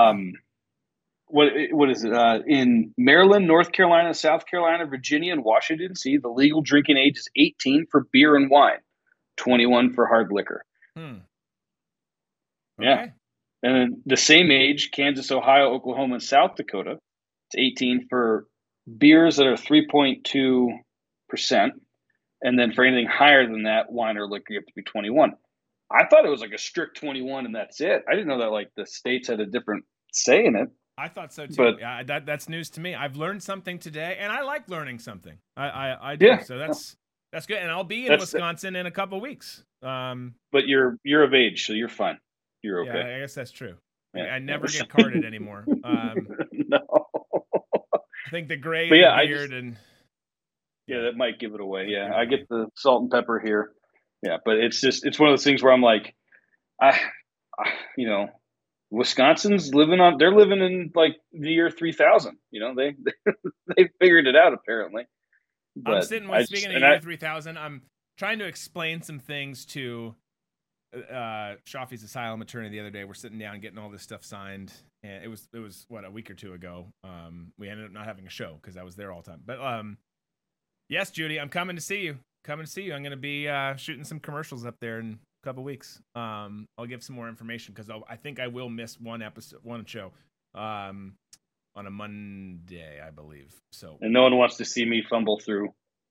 what is it? In Maryland, North Carolina, South Carolina, Virginia, and Washington, D.C., the legal drinking age is 18 for beer and wine, 21 for hard liquor. Okay. Yeah. And then the same age, Kansas, Ohio, Oklahoma, and South Dakota, it's 18 for beers that are 3.2%. And then for anything higher than that, wine or liquor, you have to be 21. I thought it was like a strict 21 and that's it. I didn't know that like the states had a different say in it. I thought so too. But, that's news to me. I've learned something today, and I like learning something. I do. Yeah, so that's good. And I'll be in Wisconsin in a couple weeks. But you're of age, so you're fine. You're okay. Yeah, I guess that's true. Yeah. I never get carded anymore. No. I think the gray and the beard and that might give it away. Yeah, I get the salt and pepper here. Yeah, but it's one of those things where I'm like, Wisconsin's they're living in like the year 3000. They figured it out apparently. But I'm sitting with speaking of the year 3000. I'm trying to explain some things to Shafi's asylum attorney the other day. We're sitting down getting all this stuff signed, and it was what, a week or two ago. We ended up not having a show because I was there all the time. But yes, Judy, I'm coming to see you. I'm going to be shooting some commercials up there in a couple weeks. I'll give some more information because I think I will miss one show on a Monday, I believe. So, and no one wants to see me fumble through.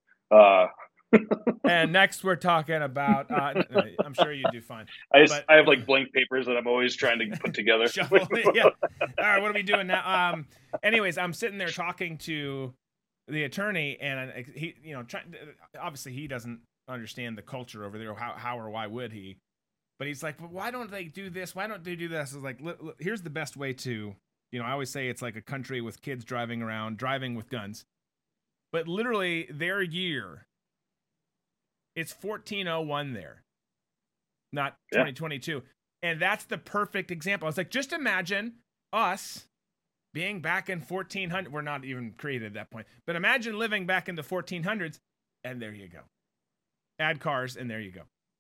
And next we're talking about, I'm sure you do fine. I have like blank papers that I'm always trying to put together. Yeah. All right, what are we doing now? Anyways, I'm sitting there talking to the attorney, and he, obviously he doesn't understand the culture over there, or how or why would he? But he's like, well, why don't they do this? Why don't they do this? I was like, look, here's the best way to, I always say it's like a country with kids driving with guns. But literally their year, it's 1401 there, not 2022. And that's the perfect example. I was like, just imagine us being back in 1400. We're not even created at that point. But imagine living back in the 1400s, and there you go. Add cars, and there you go.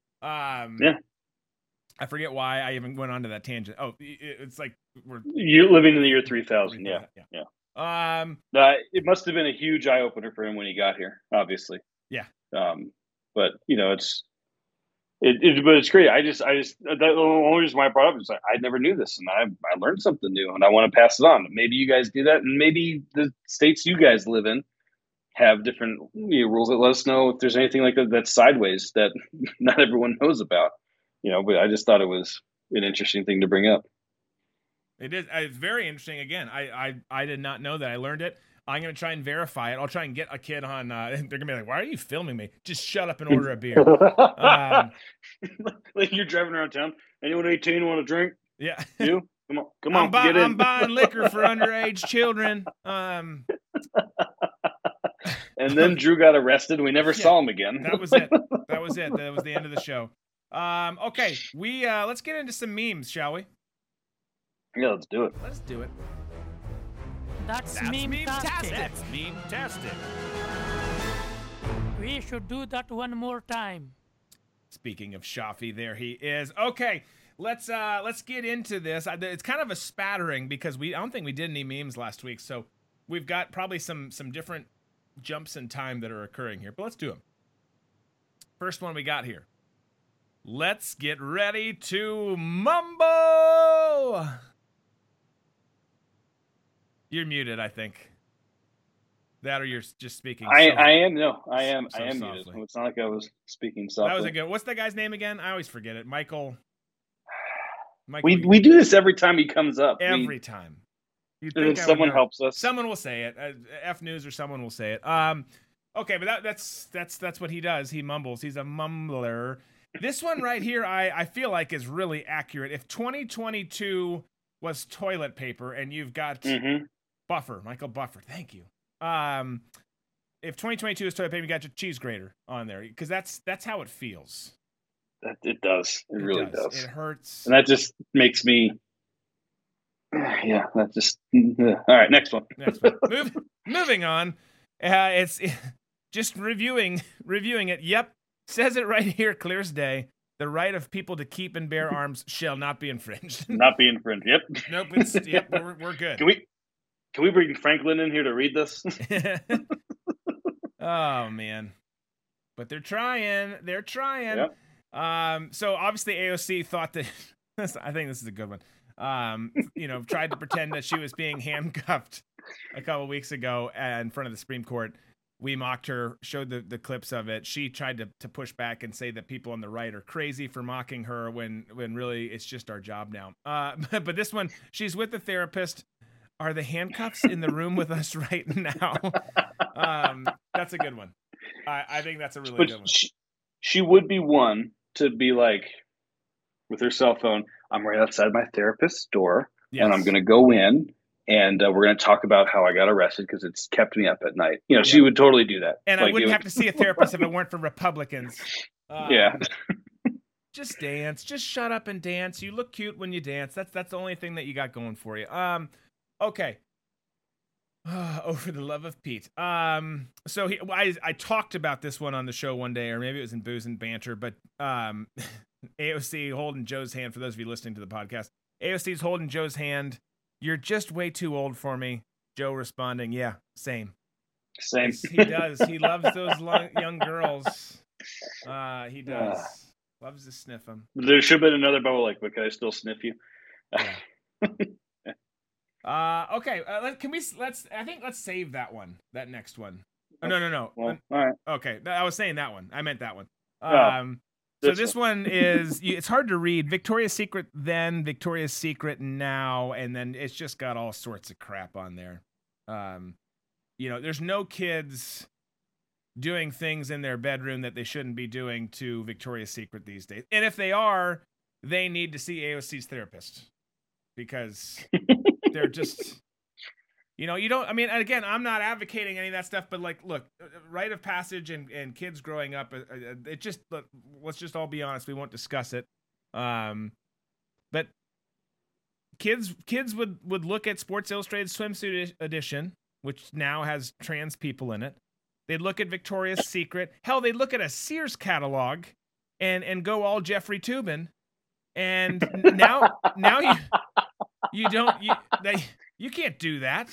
I forget why I even went onto that tangent. Oh, it's like you're living in the year 3000. Yeah. It must have been a huge eye opener for him when he got here. Obviously. Yeah. But it's great. The only reason why I brought it up is I never knew this, and I learned something new, and I want to pass it on. Maybe you guys do that, and maybe the states you guys live in have different rules that let us know if there's anything like that that's sideways that not everyone knows about. But I just thought it was an interesting thing to bring up. It is. It's very interesting. Again, I did not know that. I learned it. I'm going to try and verify it. I'll try and get a kid on. They're going to be like, why are you filming me? Just shut up and order a beer. Like you're driving around town. Anyone 18 want a drink? Yeah. You? Come on, get in. I'm buying liquor for underage children. And then Drew got arrested. We never saw him again. That was it. That was the end of the show. Okay. Let's get into some memes, shall we? Yeah, let's do it. Let's do it. That's meme-tastic. That's meme-tastic. We should do that one more time. Speaking of Shafi, there he is. Okay, let's get into this. It's kind of a spattering because I don't think we did any memes last week, so we've got probably some different jumps in time that are occurring here. But let's do them. First one we got here. Let's get ready to mumble. You're muted, I think. That or you're just speaking. I am so muted. softly. It's not like I was speaking softly. That was a good. What's the guy's name again? I always forget it. Michael. We do this every time he comes up. Every time. You'd think someone helps us. Someone will say it. F News or someone will say it. Okay, but that's what he does. He mumbles. He's a mumbler. This one right here, I feel like is really accurate. If 2022 was toilet paper, and you've got Buffer, Michael Buffer. Thank you. If 2022 is toilet paper, you got your cheese grater on there, because that's how it feels. It does. It really does. It hurts, and that just makes me. Yeah, that just. All right, next one. Moving on. It's just reviewing it. Yep, says it right here, clear as day. The right of people to keep and bear arms shall not be infringed. Not be infringed. Yep. Nope. We're good. Can we bring Franklin in here to read this? Oh man, but they're trying. They're trying. Yep. So obviously AOC thought that. I think this is a good one. Tried to pretend that she was being handcuffed a couple weeks ago in front of the Supreme Court. We mocked her, showed the clips of it. She tried to push back and say that people on the right are crazy for mocking her when really it's just our job now. But this one, she's with the therapist. Are the handcuffs in the room with us right now? That's a good one. I think that's a really good one. She would be one to be like, with her cell phone, I'm right outside my therapist's door, and I'm going to go in, and we're going to talk about how I got arrested because it's kept me up at night. She would totally do that. And I wouldn't have to see a therapist if it weren't for Republicans. Yeah. Just dance. Just shut up and dance. You look cute when you dance. That's the only thing that you got going for you. Okay. Oh, for the love of Pete. So I talked about this one on the show one day, or maybe it was in Booze and Banter, but AOC holding Joe's hand, for those of you listening to the podcast. AOC's holding Joe's hand. You're just way too old for me. Joe responding, yeah, same. He does. He loves those young girls. He does. Loves to sniff them. There should have been another bubble like, but can I still sniff you? Yeah. Okay. Let's save that one. That next one. Oh, no. Well, all right. Okay. I was saying that one. I meant that one. So this one is, it's hard to read. Victoria's Secret then, Victoria's Secret now, and then it's just got all sorts of crap on there. There's no kids doing things in their bedroom that they shouldn't be doing to Victoria's Secret these days. And if they are, they need to see AOC's therapist, because they're just, again, I'm not advocating any of that stuff, but look, rite of passage and kids growing up, let's just all be honest. We won't discuss it. But kids would look at Sports Illustrated Swimsuit Edition, which now has trans people in it. They'd look at Victoria's Secret. Hell, they'd look at a Sears catalog and go all Jeffrey Toobin. And now you can't do that.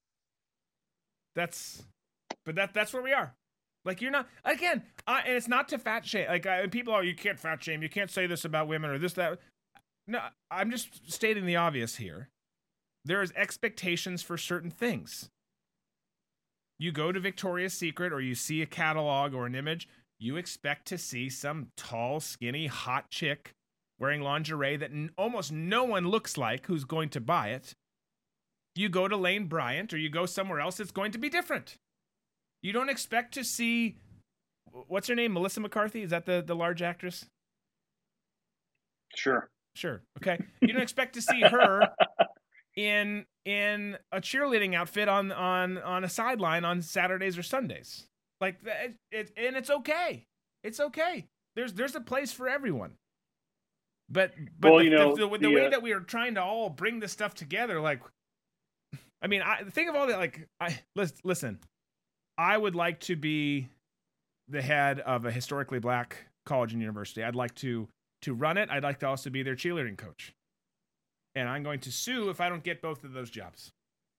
That's where we are. Like, you're not, again, and it's not to fat shame. People you can't fat shame. You can't say this about women or this, that. No, I'm just stating the obvious here. There's expectations for certain things. You go to Victoria's Secret or you see a catalog or an image, you expect to see some tall, skinny, hot chick wearing lingerie that almost no one looks like who's going to buy it. You go to Lane Bryant or you go somewhere else, it's going to be different. You don't expect to see, what's her name, Melissa McCarthy? Is that the large actress? Sure. Okay. You don't expect to see her in a cheerleading outfit on a sideline on Saturdays or Sundays. And it's okay. It's okay. There's a place for everyone. But the way that we are trying to all bring this stuff together, think of all that. Listen, I would like to be the head of a historically black college and university. I'd like to run it. I'd like to also be their cheerleading coach. And I'm going to sue if I don't get both of those jobs.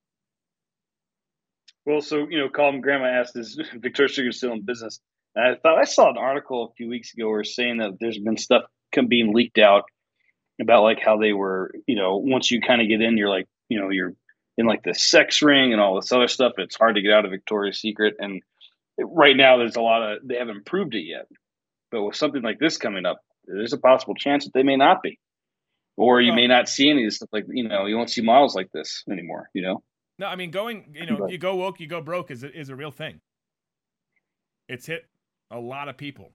Well, so, Colin Grandma asked, is Victoria's Secret still in business? And I thought I saw an article a few weeks ago where saying that there's been stuff being leaked out about how they were, once you kind of get in, you're you're in like the sex ring and all this other stuff. It's hard to get out of Victoria's Secret. And right now there's they haven't proved it yet. But with something like this coming up, there's a possible chance that they may not be. Or you may not see any of this stuff, like, you won't see models like this anymore, No, I mean, you go woke, you go broke is a real thing. It's hit a lot of people.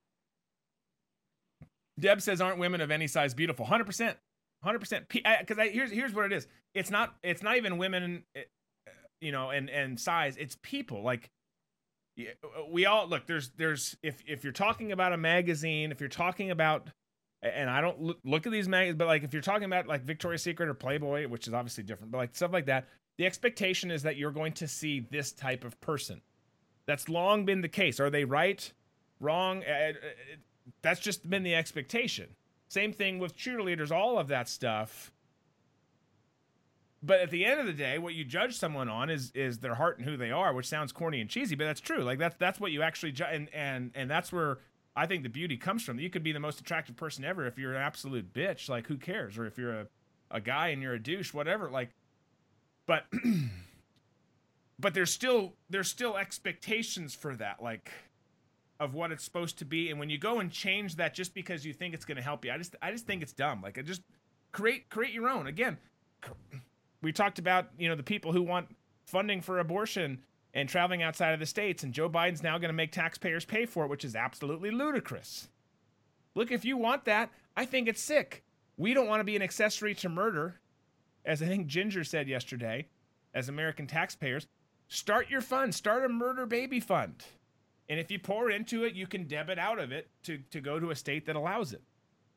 Deb says, aren't women of any size beautiful? 100%. 100%. Because here's what it is. It's not even women, and size. It's people. Like, we all look. There's if you're talking about a magazine, if you're talking about, and I don't look at these magazines, but like if you're talking about like Victoria's Secret or Playboy, which is obviously different, but like stuff like that, the expectation is that you're going to see this type of person. That's long been the case. Are they right? Wrong? That's just been the expectation. Same thing with cheerleaders, all of that stuff. But at the end of the day, what you judge someone on is their heart and who they are, which sounds corny and cheesy, but that's true. Like that's what you actually judge, and that's where I think the beauty comes from. You could be the most attractive person ever if you're an absolute bitch. Like, who cares? Or if you're a guy and you're a douche, whatever. Like, but there's still expectations for that, like, of what it's supposed to be. And when you go and change that just because you think it's going to help you, I just think it's dumb. Like, just create your own. Again, we talked about, the people who want funding for abortion and traveling outside of the states, and Joe Biden's now going to make taxpayers pay for it, which is absolutely ludicrous. Look, if you want that, I think it's sick. We don't want to be an accessory to murder, as I think Ginger said yesterday, as American taxpayers. Start your fund. Start a murder baby fund. And if you pour into it, you can debit out of it to go to a state that allows it.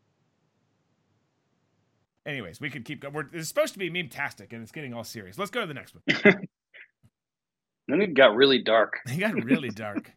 Anyways, we could keep going. It's supposed to be meme-tastic, and it's getting all serious. Let's go to the next one. Then it got really dark. It got really dark.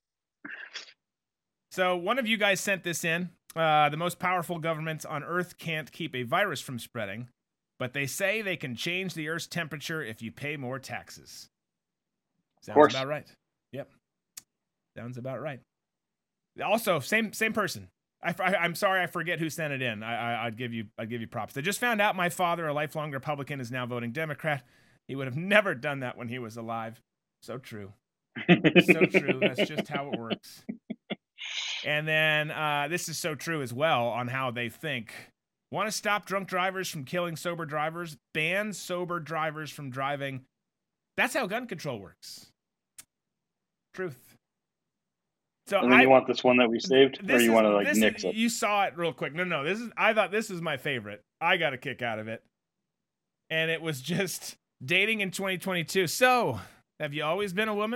So one of you guys sent this in. The most powerful governments on Earth can't keep a virus from spreading, but they say they can change the Earth's temperature if you pay more taxes. Sounds about right. Yep. Sounds about right. Also, same person. I'm sorry, I forget who sent it in. I'd give you props. They just found out my father, a lifelong Republican, is now voting Democrat. He would have never done that when he was alive. So true. So true. That's just how it works. And then this is so true as well on how they think. Want to stop drunk drivers from killing sober drivers? Ban sober drivers from driving. That's how gun control works. Truth. So and then you want this one that we saved, or you want to nix it? You saw it real quick. No. I thought this was my favorite. I got a kick out of it, and it was just dating in 2022. So, have you always been a woman?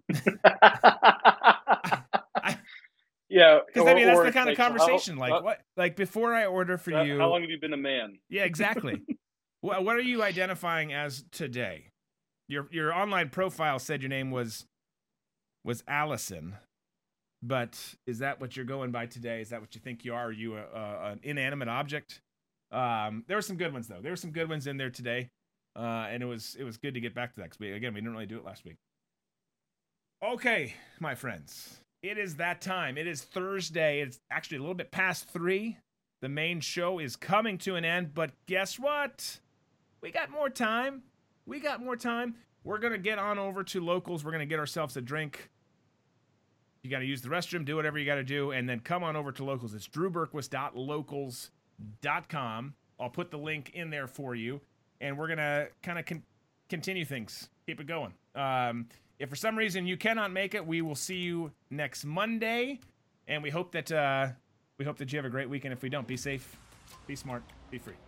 Yeah, because I mean that's the kind of conversation. What? Like before I order for you. How long have you been a man? Yeah, exactly. What are you identifying as today? Your online profile said your name was Allison. But is that what you're going by today? Is that what you think you are? Are you an inanimate object? There were some good ones, though. There were some good ones in there today. And it was good to get back to that. Because, we didn't really do it last week. Okay, my friends. It is that time. It is Thursday. It's actually a little bit past 3. The main show is coming to an end. But guess what? We got more time. We're going to get on over to Locals. We're going to get ourselves a drink. You got to use the restroom, do whatever you got to do, and then come on over to Locals. It's drewberquist.locals.com. I'll put the link in there for you, and we're going to kind of continue things, keep it going. If for some reason you cannot make it, we will see you next Monday, and we hope that you have a great weekend. If we don't, be safe, be smart, be free.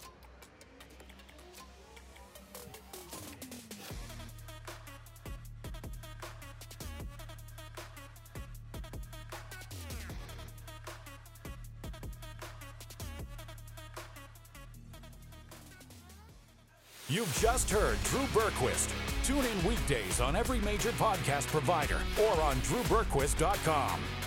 You've just heard Drew Berquist. Tune in weekdays on every major podcast provider or on drewberquist.com.